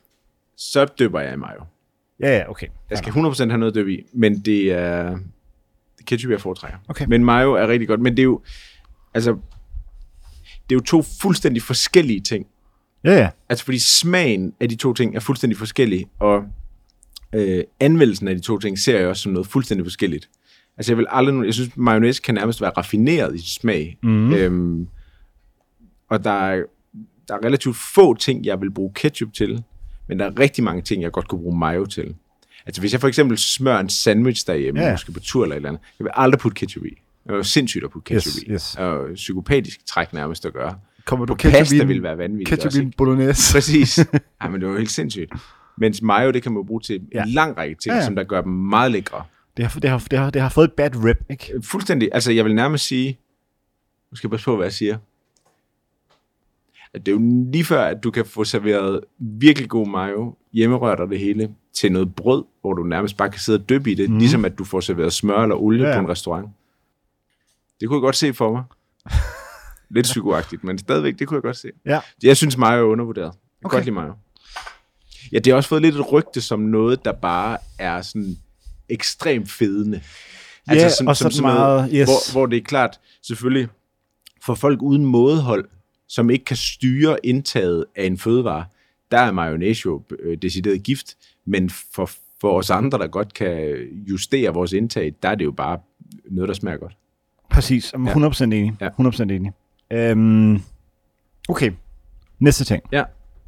så døber jeg i mayo. Ja, ja, okay. Jeg skal hundrede procent have noget døb i, men det er, det er ketchup, jeg foretrækker. Okay. Men mayo er rigtig godt, men det er jo, altså, det er jo to fuldstændig forskellige ting. Ja, ja. Altså, fordi smagen af de to ting er fuldstændig forskellig, og øh, anvendelsen af de to ting ser jeg også som noget fuldstændig forskelligt. Altså, jeg vil aldrig, jeg synes, mayonnaise kan nærmest være raffineret i smag. Mm. Øhm, og der er, der er relativt få ting, jeg vil bruge ketchup til, men der er rigtig mange ting, jeg godt kunne bruge mayo til. Altså, hvis jeg for eksempel smører en sandwich derhjemme, yeah. måske på tur eller et eller andet, jeg vil aldrig putte ketchup i. Det er jo sindssygt at putte ketchup yes, i. Yes. Og psykopatisk træk nærmest at gøre. Kommer du ketchup pasta vil være vanvittigt ketchup også, i bolognese? Præcis. Ja, men det var helt sindssygt. Mens mayo, det kan man jo bruge til ja. en lang række ting, ja, ja. som der gør dem meget lækre. Det har, det, har, det, har, det har fået et bad rep, ikke? Fuldstændig. Altså, jeg vil nærmest sige, nu skal jeg passe på, hvad jeg siger, at det er jo lige før, at du kan få serveret virkelig god mayo, hjemmerørt og det hele, til noget brød, hvor du nærmest bare kan sidde og dyppe i det, mm. ligesom at du får serveret smør eller olie ja. på en restaurant. Det kunne jeg godt se for mig. Lidt psykoagtigt, men stadigvæk, det kunne jeg godt se. Ja. Jeg synes, mayo er undervurderet. Jeg kan okay. godt lide mayo. Ja, det har også fået lidt et rygte som noget, der bare er sådan ekstremt fedende. Ja, altså sådan, og sådan, sådan meget, noget, yes. hvor, hvor det er klart, selvfølgelig, for folk uden mådehold, som ikke kan styre indtaget af en fødevare, der er mayonnaise jo øh, decideret gift, men for, for os andre, der godt kan justere vores indtag, der er det jo bare noget, der smager godt. Præcis, hundrede procent enig. Ja. hundrede procent enig. Øhm, okay, næste ting. Ja.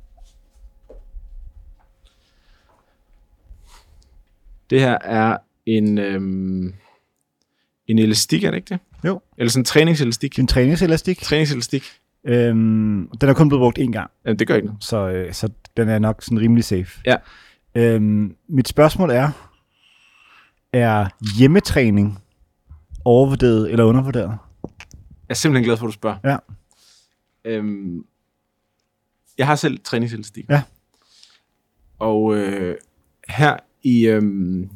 Det her er en, øhm, en elastik, er det ikke det? Jo. Eller sådan en træningselastik. En træningselastik. Træningselastik. Øhm, den er kun blevet brugt én gang. Jamen, det gør ikke noget. Så, øh, så den er nok sådan rimelig safe. Ja. Øhm, mit spørgsmål er, er hjemmetræning overvurderet eller undervurderet? Jeg er simpelthen glad for, at du spørger. Ja. Øhm, jeg har selv træningselastik. Ja. Og øh, her i... Øhm,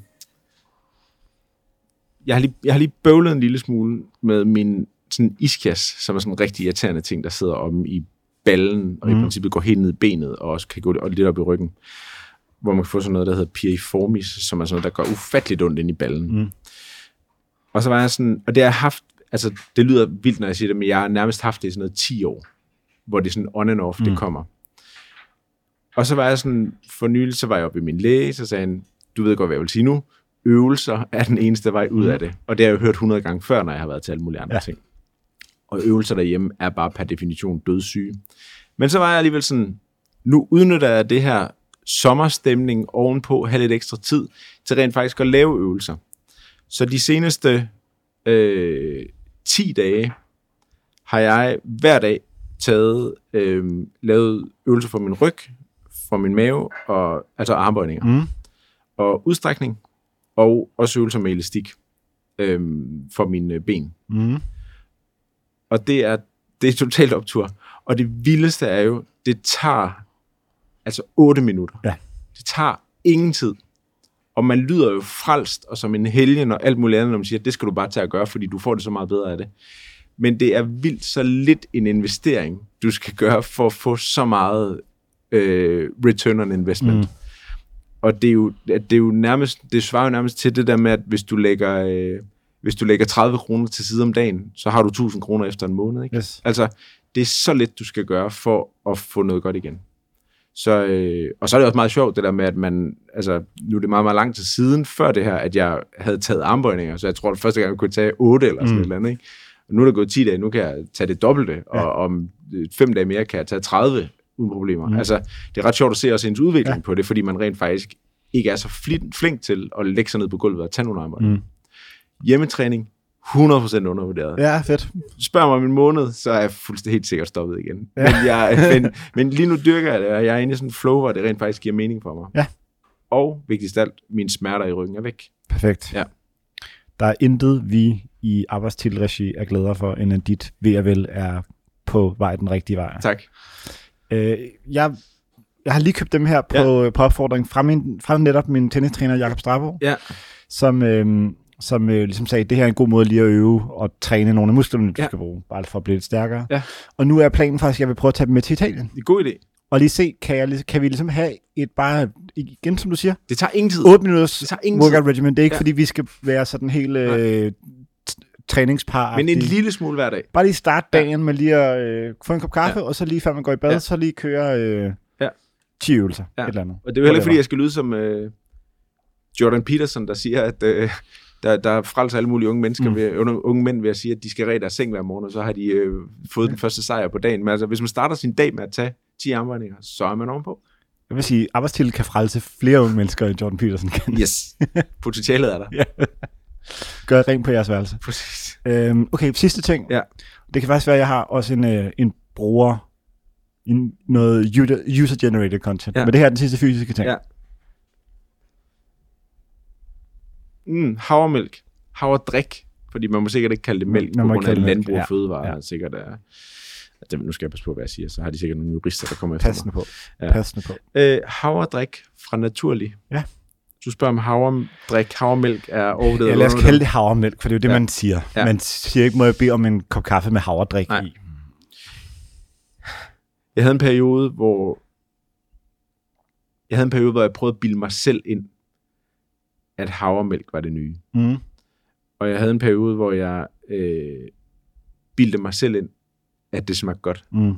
jeg, har lige, jeg har lige bøvlet en lille smule med min sådan iskasse, som er sådan en rigtig irriterende ting, der sidder om i ballen, og mm. i princippet går helt ned i benet, og også kan gå lidt op i ryggen, hvor man kan få sådan noget, der hedder piriformis, som er sådan noget, der går ufatteligt ondt ind i ballen. Mm. Og så var jeg sådan, og det har jeg haft, altså det lyder vildt, når jeg siger det, men jeg har nærmest haft det i sådan noget ti år, hvor det er sådan on and off, mm. det kommer. Og så var jeg sådan, for nylig, så var jeg oppe i min læge, så sagde han, du ved godt, hvad jeg vil sige nu, øvelser er den eneste vej ud af det. Og det har jeg jo hørt hundrede gange før, når jeg har været til alle mulige andre ja. ting. Og øvelser derhjemme er bare per definition dødssyge. Men så var jeg alligevel sådan, nu udnytter jeg det her sommerstemning ovenpå, have lidt ekstra tid, til rent faktisk at lave øvelser. Så de seneste øh, ti dage har jeg hver dag taget, øh, lavet øvelser for min ryg, for min mave, og, altså armbøjninger, mm. og udstrækning, og også øvelser med elastik øh, for mine ben. Mm. Og det er, det er totalt optur. Og det vildeste er jo, det tager altså otte minutter. Ja. Det tager ingen tid. Og man lyder jo frelst og som en helgen og alt muligt andet, når man siger, det skal du bare tage at gøre, fordi du får det så meget bedre af det. Men det er vildt så lidt en investering, du skal gøre for at få så meget øh, return on investment. Mm. Og det er, jo, det er jo nærmest, det svarer jo nærmest til det der med, at hvis du lægger, øh, hvis du lægger tredive kroner til side om dagen, så har du tusind kroner efter en måned. Ikke? Yes. Altså, det er så lidt, du skal gøre for at få noget godt igen. Så, øh, og så er det også meget sjovt, det der med, at man, altså, nu er det meget, meget lang tid siden, før det her, at jeg havde taget armbøjninger, så jeg tror, at første gang, jeg kunne tage otte eller sådan mm. et eller andet, ikke? Og nu er der gået ti dage, nu kan jeg tage det dobbelte, ja. Og om fem dage mere kan jeg tage tredive uden problemer. Mm. Altså, det er ret sjovt at se også ens udvikling ja. på det, fordi man rent faktisk ikke er så flink til at lægge sig ned på gulvet og tage nogle armbøjninger. Mm. Hjemmetræning, hundrede procent undervurderet. Ja, fedt. Spørg mig om en måned, så er jeg fuldstændig helt sikkert stoppet igen. Ja. Men, jeg, men, men lige nu dyrker jeg det, og jeg er inde i sådan en flow, hvor det rent faktisk giver mening for mig. Ja. Og vigtigst af alt, mine smerter i ryggen er væk. Perfekt. Ja. Der er intet, vi i arbejdstilregi er glæder for, end at dit ved og vel er på vej den rigtige vej. Tak. Øh, jeg, jeg har lige købt dem her på, ja. på opfordring fra, min, fra netop min tennistræner, Jakob Strabo, ja. som, øh, som øh, ligesom sagde, det her er en god måde lige at øve og træne nogle af musklerne, du ja. skal bruge, bare for at blive lidt stærkere. Ja. Og nu er planen faktisk, at jeg vil prøve at tage dem med til Italien. Det er en god idé. Og lige se, kan, jeg, kan vi ligesom have et bare, igen som du siger, det tager ingen tid. otte minutters det tager ingen workout tid. regimen. Det er ikke, ja. fordi vi skal være sådan helt øh, træningspar. Men en lille smule hver dag. Bare lige starte dagen ja. med lige at øh, få en kop kaffe, ja. og så lige før man går i bad, ja. så lige køre øh, ja. ti øvelser. Ja. Et eller andet. Og det er jo heller ikke, fordi jeg skal lyde som øh, Jordan Peterson, der siger, at øh, der, der frelser alle mulige unge mennesker, mm. ved, unge mænd ved at sige, at de skal redde deres seng hver morgen, og så har de øh, fået ja. den første sejr på dagen. Men altså, hvis man starter sin dag med at tage ti armbandinger, så er man ovenpå. Jeg vil sige, arbejdstitel kan frelse flere unge mennesker, end Jordan Peterson kan. Yes. Potentialet er der. Ja. Gør rent på jeres værelse. Præcis. Øhm, okay, sidste ting. Ja. Det kan faktisk være, at jeg har også en, øh, en bruger, en, noget user-generated content. Ja. Men det her er den sidste fysiske ting. Ja. Mm, havremælk. Havredrik. Fordi man må sikkert ikke kalde det mælk, på grund af landbrug og fødevarer. Ja. Sikkert er... Det, nu skal jeg passe på, hvad jeg siger, så har de sikkert nogle jurister, der kommer efter Passende mig. På. Ja. Passende på. Øh, havredrik fra Naturlig. Ja. Du spørger om havredrik, havremælk er overvurderet. Ja, lad os kalde det havremælk, for det er jo det, ja. man siger. Ja. Man siger ikke, må jeg bede om en kop kaffe med havredrik Nej. i. Jeg havde en periode, hvor jeg havde en periode, hvor jeg prøvede at bilde mig selv ind, at havremælk var det nye. Mm. Og jeg havde en periode, hvor jeg øh, bildte mig selv ind, at det smagte godt. Mm.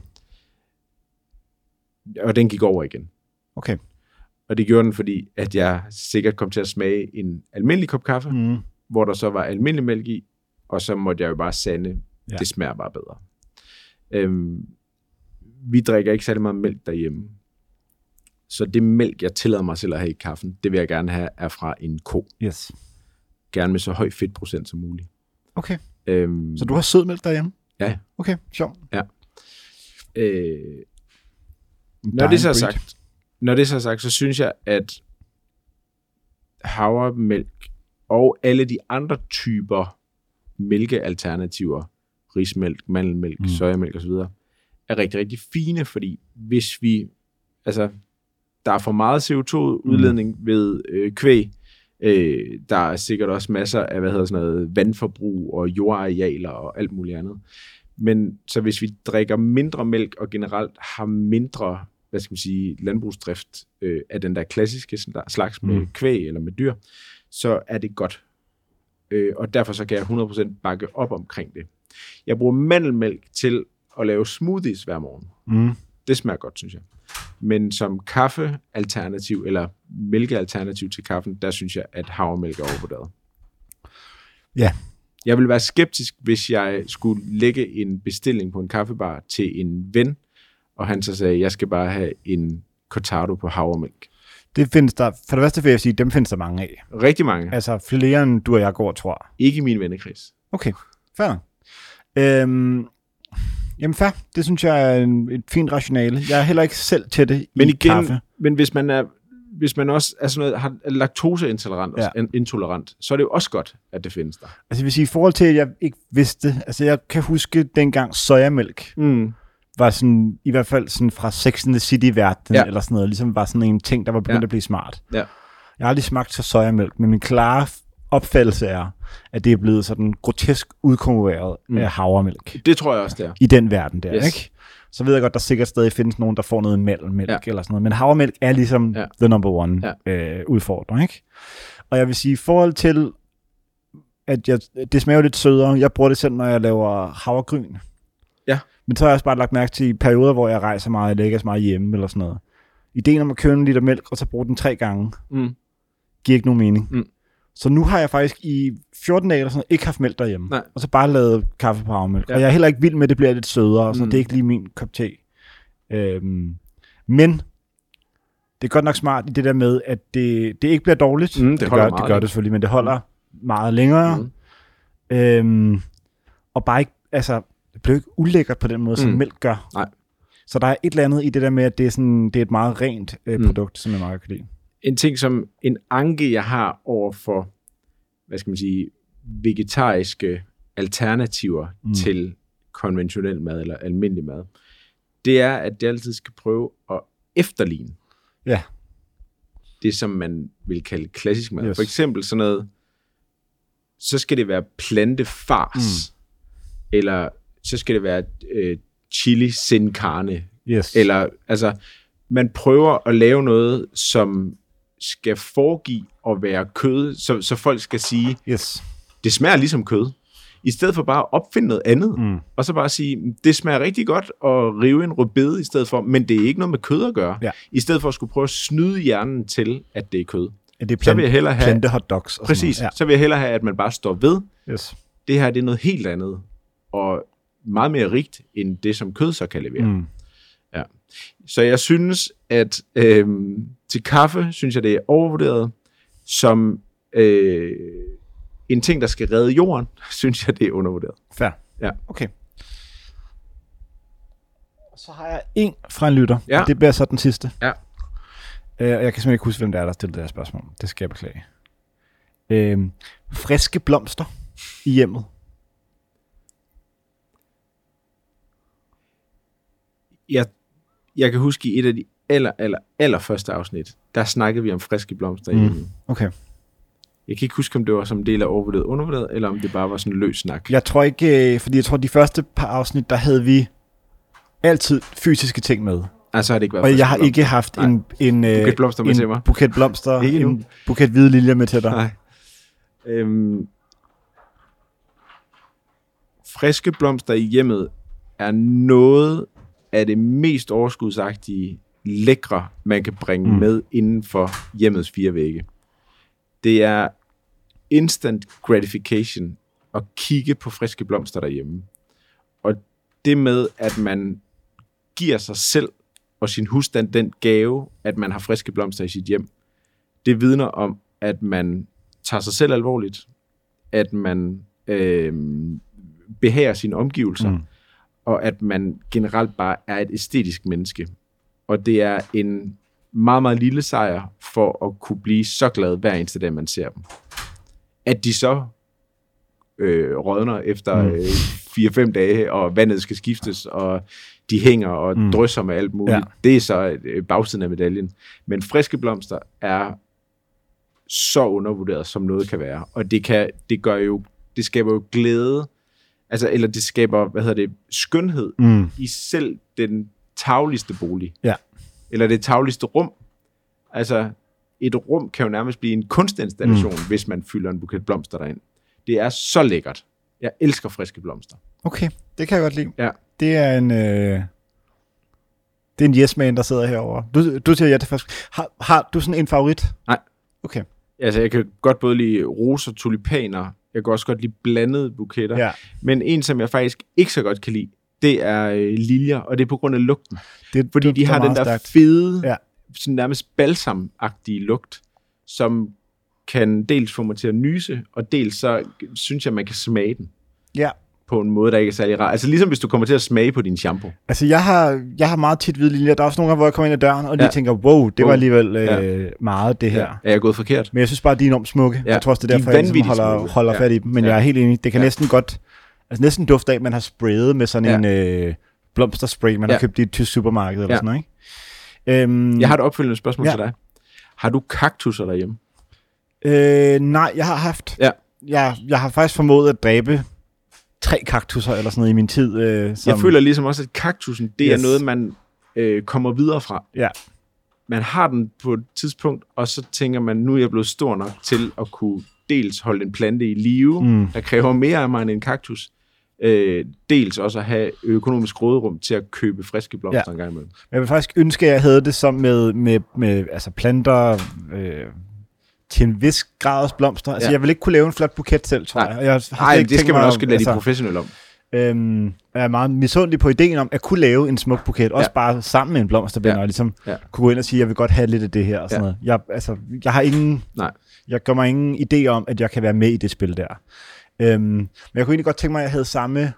Og den gik over igen. Okay. Og det gjorde den, fordi at jeg sikkert kom til at smage en almindelig kop kaffe, mm. hvor der så var almindelig mælk i, og så måtte jeg jo bare sande, ja. det smager bare bedre. Øhm, vi drikker ikke særlig meget mælk derhjemme. Så det mælk, jeg tillader mig selv at have i kaffen, det vil jeg gerne have, er fra en ko. Yes. Gerne med så høj fedtprocent som muligt. Okay. Øhm, så du har sødmælk derhjemme? Ja. Okay, sjovt. Ja. Øh, når det så er sagt, når det så er sagt, så synes jeg, at havremælk og alle de andre typer mælkealternativer, rismælk, mandelmælk, mm. sojamælk osv., er rigtig, rigtig fine, fordi hvis vi, altså, der er for meget C O to udledning mm. ved øh, kvæg, øh, der er sikkert også masser af, hvad hedder sådan noget, vandforbrug og jordarealer og alt muligt andet. Men så hvis vi drikker mindre mælk og generelt har mindre, hvad skal man sige, landbrugsdrift øh, af den der klassiske slags med mm. kvæg eller med dyr, så er det godt. Øh, og derfor så kan jeg hundrede procent bakke op omkring det. Jeg bruger mandelmælk til at lave smoothies hver morgen. Mm. Det smager godt, synes jeg. Men som kaffealternativ eller mælkealternativ til kaffen, der synes jeg, at havremælk er overvurderet. Ja. Jeg vil være skeptisk, hvis jeg skulle lægge en bestilling på en kaffebar til en ven, og han så sagde, jeg skal bare have en cortado på havremælk. Det findes der, for det første vil jeg sige, dem findes der mange af. Rigtig mange. Altså flere end du og jeg går, tror jeg. Ikke i min vennekreds. Okay, fair. Øhm, jamen fair, det synes jeg er en, et fint rationale. Jeg er heller ikke selv til det men i igen, kaffe. Men hvis man er hvis man også er sådan noget, har laktoseintolerant, ja. intolerant, så er det jo også godt, at det findes der. Altså jeg vil sige, i forhold til, at jeg ikke vidste, altså jeg kan huske dengang sojamælk mm. var sådan, i hvert fald sådan fra Sex and the City-verden, ja. eller sådan noget, ligesom var sådan en ting, der var begyndt ja. at blive smart. Ja. Jeg har aldrig smagt så sojamælk, men min klare opfattelse er, at det er blevet sådan grotesk udkonkurreret mm. af havremælk. Det tror jeg også, det er. I den verden der, yes. ikke? Så ved jeg godt, der sikkert stadig findes nogen, der får noget mellemælk ja. eller sådan noget. Men havremælk er ligesom ja. the number one ja. øh, udfordring, ikke? Og jeg vil sige, i forhold til, at jeg, det smager lidt sødere. Jeg bruger det selv, når jeg laver havregryn. Ja. Men så har jeg også bare lagt mærke til i perioder, hvor jeg rejser meget, jeg lægger så meget hjemme eller sådan noget. Ideen om at købe en liter mælk, og så bruge den tre gange, mm. giver ikke nogen mening. Mm. Så nu har jeg faktisk i fjorten dage eller sådan noget, ikke haft mælk derhjemme. Nej. Og så bare lavet kaffe på havremælk. Ja. Og jeg er heller ikke vild med, at det bliver lidt sødere. Og sådan, mm. det er ikke lige min kop te. Øhm, men det er godt nok smart i det der med, at det, det ikke bliver dårligt. Mm, det, det, gør, det gør det selvfølgelig, men det holder mm. meget længere. Øhm, og bare ikke, altså, det blev ikke ulækkert på den måde, som mm. mælk gør. Nej. Så der er et eller andet i det der med, at det er, sådan, det er et meget rent øh, produkt, mm. som jeg meget kan lide. En ting, som en anke, jeg har over for, hvad skal man sige, vegetariske alternativer mm. til konventionel mad eller almindelig mad, det er, at det altid skal prøve at efterligne. Ja. Det, som man vil kalde klassisk mad. Yes. For eksempel sådan noget, så skal det være plantefars, mm. eller så skal det være øh, chili sin carne. Yes. Eller, altså, man prøver at lave noget, som skal foregive at være kød, så, så folk skal sige, yes. det smager ligesom kød. I stedet for bare at opfinde noget andet, mm. og så bare sige, det smager rigtig godt at rive en rødbede i stedet for, men det er ikke noget med kød at gøre. Ja. I stedet for at skulle prøve at snyde hjernen til, at det er kød. Ja, det er plant, så vil jeg hellere have, plante hotdogs. Og præcis, ja. Så vil jeg hellere have, at man bare står ved. Yes. Det her, det er noget helt andet, og meget mere rigt, end det, som kød så kan levere. Mm. Ja. Så jeg synes, at øh, til kaffe, synes jeg, det er overvurderet, som øh, en ting, der skal redde jorden, synes jeg, det er undervurderet. Fair. Ja. Okay. Så har jeg en fra en lytter. Ja. Det bliver så den sidste. Ja. Uh, jeg kan simpelthen ikke huske, hvem der er, der stiller det her spørgsmål. Det skal jeg beklage. Uh, friske blomster i hjemmet. Jeg, jeg kan huske i et af de aller, aller, aller første afsnit, der snakkede vi om friske blomster mm. i hjemmet. Okay. Jeg kan ikke huske, om det var som en del af overvurderet undervurderet, eller om det bare var sådan en løs snak. Jeg tror ikke, fordi jeg tror, de første par afsnit, der havde vi altid fysiske ting med. Altså har det ikke været. Og jeg har blomster. Ikke haft Nej. en, en, buket blomster med en til mig. buket blomster, en buket hvide liljer med til dig. Nej. Øhm, friske blomster i hjemmet er noget af det mest overskudsagtige, lækre, man kan bringe mm. med inden for hjemmets fire vægge. Det er instant gratification at kigge på friske blomster derhjemme. Og det med, at man giver sig selv og sin husstand den gave, at man har friske blomster i sit hjem, det vidner om, at man tager sig selv alvorligt, at man øh, behager sine omgivelser, mm. og at man generelt bare er et æstetisk menneske. Og det er en meget, meget lille sejr for at kunne blive så glad hver eneste dag, man ser dem. At de så øh, rådner efter øh, fire fem dage, og vandet skal skiftes, og de hænger og mm. drysser med alt muligt. Ja. Det er så øh, bagsiden af medaljen. Men friske blomster er så undervurderet, som noget kan være. Og det, kan, det, gør jo, det skaber jo glæde, altså, eller det skaber, hvad hedder det, skønhed mm. i selv den tarveligste bolig. Ja. Eller det tarveligste rum. Altså, et rum kan jo nærmest blive en kunstinstallation, mm. hvis man fylder en buket blomster derind. Det er så lækkert. Jeg elsker friske blomster. Okay, det kan jeg godt lide. Ja. Det er en... Øh... Det er en yes-man, der sidder herovre. Du, du siger ja til frisk. Har, har du sådan en favorit? Nej. Okay. Altså, jeg kan godt både lide roser, tulipaner. Jeg kan også godt lide blandede buketter. Ja. Men en, som jeg faktisk ikke så godt kan lide, det er øh, liljer, og det er på grund af lugten. Det, Fordi det, de har den der stærkt. fede, ja. sådan nærmest balsamagtige lugt, som kan dels få mig til at nyse, og dels så synes jeg, man kan smage den. Ja. På en måde, der ikke er særlig rar. Altså ligesom hvis du kommer til at smage på din shampoo. Altså jeg har, jeg har meget tit hvide liljer. Der er også nogle gange, hvor jeg kommer ind ad døren, og lige ja. tænker, wow, det var alligevel øh, ja. meget det her. Ja. Er jeg gået forkert? Men jeg synes bare, de er enormt smukke. Ja. Jeg tror også, det er derfor, de jeg ligesom holder, holder ja. fat i dem. Men ja. jeg er helt enig. Det kan ja. næsten godt, altså næsten dufte af, at man har sprayet med sådan ja. en øh, blomsterspray, man ja. har købt i et tysk supermarked eller ja. sådan noget, ikke? Øhm, jeg har et opfølgende spørgsmål ja. til dig. Har du kaktusser derhjemme? Øh, nej, jeg har haft. Ja. Jeg, jeg har faktisk formået at dræbe tre kaktusser eller sådan noget i min tid. Øh, som... Jeg føler ligesom også, at kaktussen, det yes. er noget, man øh, kommer videre fra. Ja. Man har den på et tidspunkt, og så tænker man, nu er jeg blevet stor nok til at kunne dels holde en plante i live, mm. der kræver mere af mig end en kaktus, øh, dels også at have økonomisk råderum til at købe friske blomster ja. en gang imellem. Jeg vil faktisk ønske, at jeg havde det som med, med, med altså planter... Øh, til en vis grads blomster. Altså, ja. jeg vil ikke kunne lave en flot buket selv, tror jeg. jeg Nej, det skal man også lade altså, de professionelle om. Øhm, jeg er meget misundelig på ideen om at kunne lave en smuk buket, også ja. bare sammen med en blomsterbinder, ja. og ligesom ja. kunne gå ind og sige, at jeg vil godt have lidt af det her. Og sådan ja. noget. Jeg, altså, jeg har ingen, Nej. jeg gør mig ingen idé om, at jeg kan være med i det spil der. Øhm, men jeg kunne egentlig godt tænke mig, at jeg havde samme,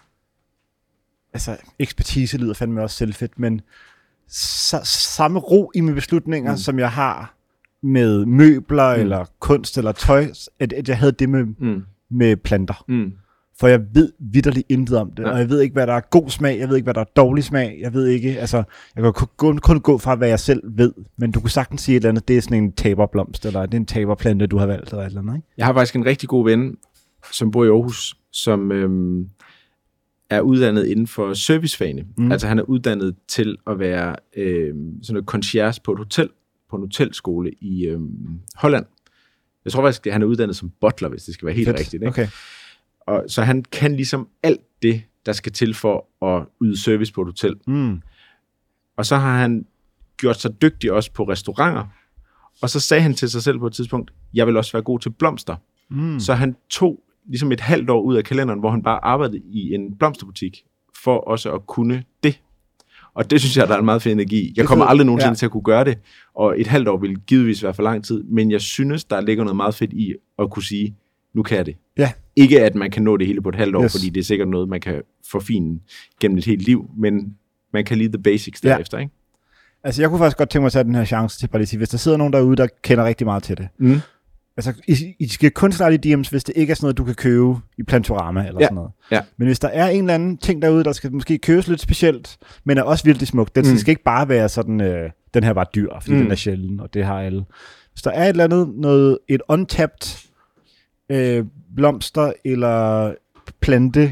altså ekspertise lyder fandme også selvfedt, men sa- samme ro i mine beslutninger, mm. som jeg har med møbler, mm. eller kunst, eller tøj, at, at jeg havde det med, mm. med planter. Mm. For jeg ved vitterligt intet om det, ja. Og jeg ved ikke, hvad der er god smag, jeg ved ikke, hvad der er dårlig smag, jeg ved ikke, altså, jeg kan kun, kun gå fra, hvad jeg selv ved, men du kunne sagtens sige et eller andet, det er sådan en taberblomst, eller det er en taberplante, du har valgt, eller et eller andet, ikke? Jeg har faktisk en rigtig god ven, som bor i Aarhus, som øhm, er uddannet inden for servicefagene. Mm. Altså han er uddannet til at være øhm, sådan noget concierge på et hotel, på en hotelskole i øhm, Holland. Jeg tror faktisk, at han er uddannet som butler, hvis det skal være helt Fedt. rigtigt. Ikke? Okay. Og, så han kan ligesom alt det, der skal til for at yde service på et hotel. Mm. Og så har han gjort sig dygtig også på restauranter. Og så sagde han til sig selv på et tidspunkt, jeg vil også være god til blomster. Mm. Så han tog ligesom et halvt år ud af kalenderen, hvor han bare arbejdede i en blomsterbutik, for også at kunne det. Og det synes jeg, der er en meget fed energi. Jeg kommer aldrig nogensinde ja. til at kunne gøre det, og et halvt år vil givetvis være for lang tid, men jeg synes, der ligger noget meget fedt i at kunne sige, nu kan jeg det. Ja. Ikke at man kan nå det hele på et halvt år, yes. fordi det er sikkert noget, man kan forfine gennem et helt liv, men man kan lide the basics ja. derefter, ikke? Altså, jeg kunne faktisk godt tænke mig at tage den her chance til bare lige sige, hvis der sidder nogen derude, der kender rigtig meget til det. Mm. Altså, I, I skal kun starte i D M's, hvis det ikke er sådan noget, du kan købe i Plantorama eller ja. sådan noget. Ja. Men hvis der er en eller anden ting derude, der skal måske købes lidt specielt, men er også virkelig smukt, den mm. skal ikke bare være sådan, øh, den her var dyr, fordi mm. den er sjælden, og det har alle. Hvis der er et eller andet, noget, et untapped øh, blomster eller plante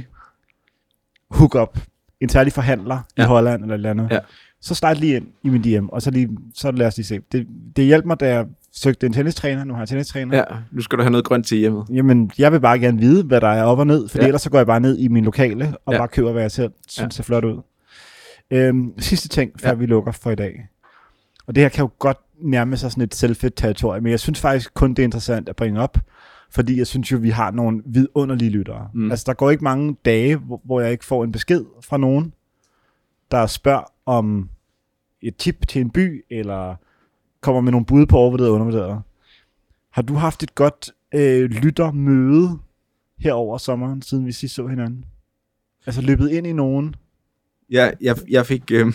hookup, en særlig forhandler ja. i Holland eller et eller andet, ja. så start lige ind i min D M, og så, lige, så lad os lige se. Det, det hjalp mig, da jeg søgte en tennistræner. Nu har jeg tennistræner. Ja, nu skal du have noget grønt til hjemmet. Jamen, jeg vil bare gerne vide, hvad der er op og ned, for ja. ellers så går jeg bare ned i min lokale, og ja. bare køber, hvad jeg selv synes ja. ser flot ud. Øhm, sidste ting, før ja. vi lukker for i dag. Og det her kan jo godt nærme sig sådan et selvfedt territorium, men jeg synes faktisk kun, det er interessant at bringe op, fordi jeg synes jo, vi har nogle vidunderlige lyttere. Mm. Altså, der går ikke mange dage, hvor jeg ikke får en besked fra nogen, der spørger om et tip til en by, eller kommer med nogle bud på overvurderet og undervurderet. Har du haft et godt øh, lyttermøde her over sommeren, siden vi sidst så hinanden? Altså løbet ind i nogen? Ja, jeg, jeg fik øh,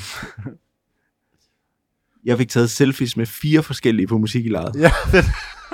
jeg fik taget selfies med fire forskellige på musik i lejet. Ja, fedt.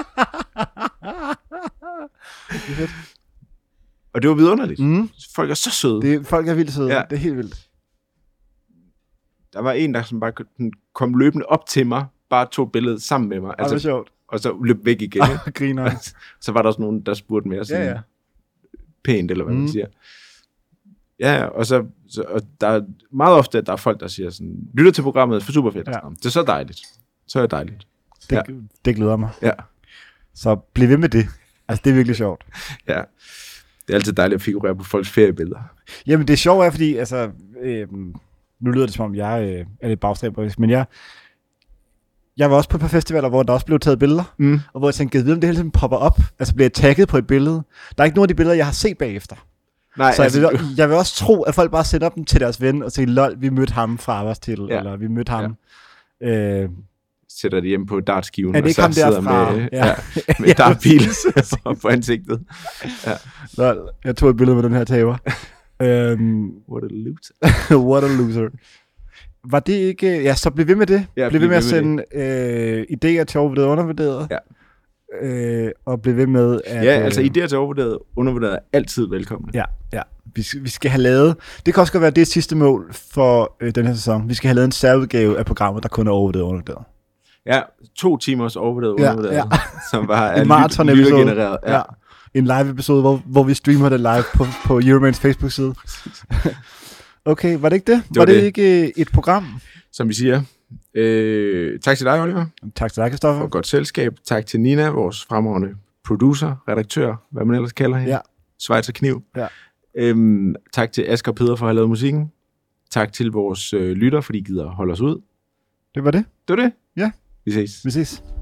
Det er fedt. Og det var vidunderligt. Mm. Folk er så søde. Det, folk er vildt søde. Ja. Det er helt vildt. Der var en, der som bare kom løbende op til mig, bare tog billedet sammen med mig. Altså, det var sjovt. Og så løb væk igen. Ah, griner. Så var der også nogen, der spurgte mere sådan ja, ja. pænt, eller hvad mm. man siger. Ja, og så, så og der er meget ofte, at der er folk, der siger sådan, lytter til programmet, for super fedt. Ja. Det er så dejligt. Så er det dejligt. Det, ja. det glæder mig. Ja. Så bliv ved med det. Altså, det er virkelig sjovt. Ja. Det er altid dejligt at figurere på folks feriebilleder. Jamen, det er sjovt, er, fordi, altså, øh, nu lyder det som om, jeg øh, er lidt bagstræberisk, men jeg, jeg var også på et par festivaler, hvor der også blev taget billeder, mm. og hvor jeg tænkte, ved om det hele tiden popper op, altså bliver jeg tagget på et billede. Der er ikke nogen af de billeder, jeg har set bagefter. Nej, så altså, jeg, vil, jeg vil også tro, at folk bare sender dem til deres ven og siger, lol, vi mødte ham fra arbejdstitel, ja. eller vi mødte ham. Ja. Øh, Sætter det hjem på dartskiven, og så sidder med, ja. Ja, med dartpil på ansigtet. Ja. Lol, jeg tog et billede med den her taber. um, What a loser. What a loser. Var det ikke... Ja, så bliv ved med det. Ja, bliv ved med at sende øh, idéer til overvurderet og undervurderet. Ja. Øh, og bliv ved med at... Ja, altså idéer til overvurderet og undervurderet er altid velkomne. Ja, ja. Vi skal, vi skal have lavet... Det kan også godt være det sidste mål for øh, den her sæson. Vi skal have lavet en særudgave af programmet, der kun er overvurderet og undervurderet. Ja, to timers overvurderet og ja, undervurderet. Ja. Som bare er en maraton-episode. Lyttergenereret. Ja. Ja. En live-episode, hvor, hvor vi streamer det live på, på Euromans Facebook-side. Okay, var det ikke det? det var, var det, det ikke et program? Som vi siger. Øh, tak til dig, Oliver. Tak til dig, Christoffer. For godt selskab. Tak til Nina, vores fremragende producer, redaktør, hvad man ellers kalder hende. Ja. Schweizer kniv. Ja. Øhm, tak til Asger og Peder for at have lavet musikken. Tak til vores øh, lytter, fordi de gider holde os ud. Det var det. Det var det. Ja. Vi ses. Vi ses.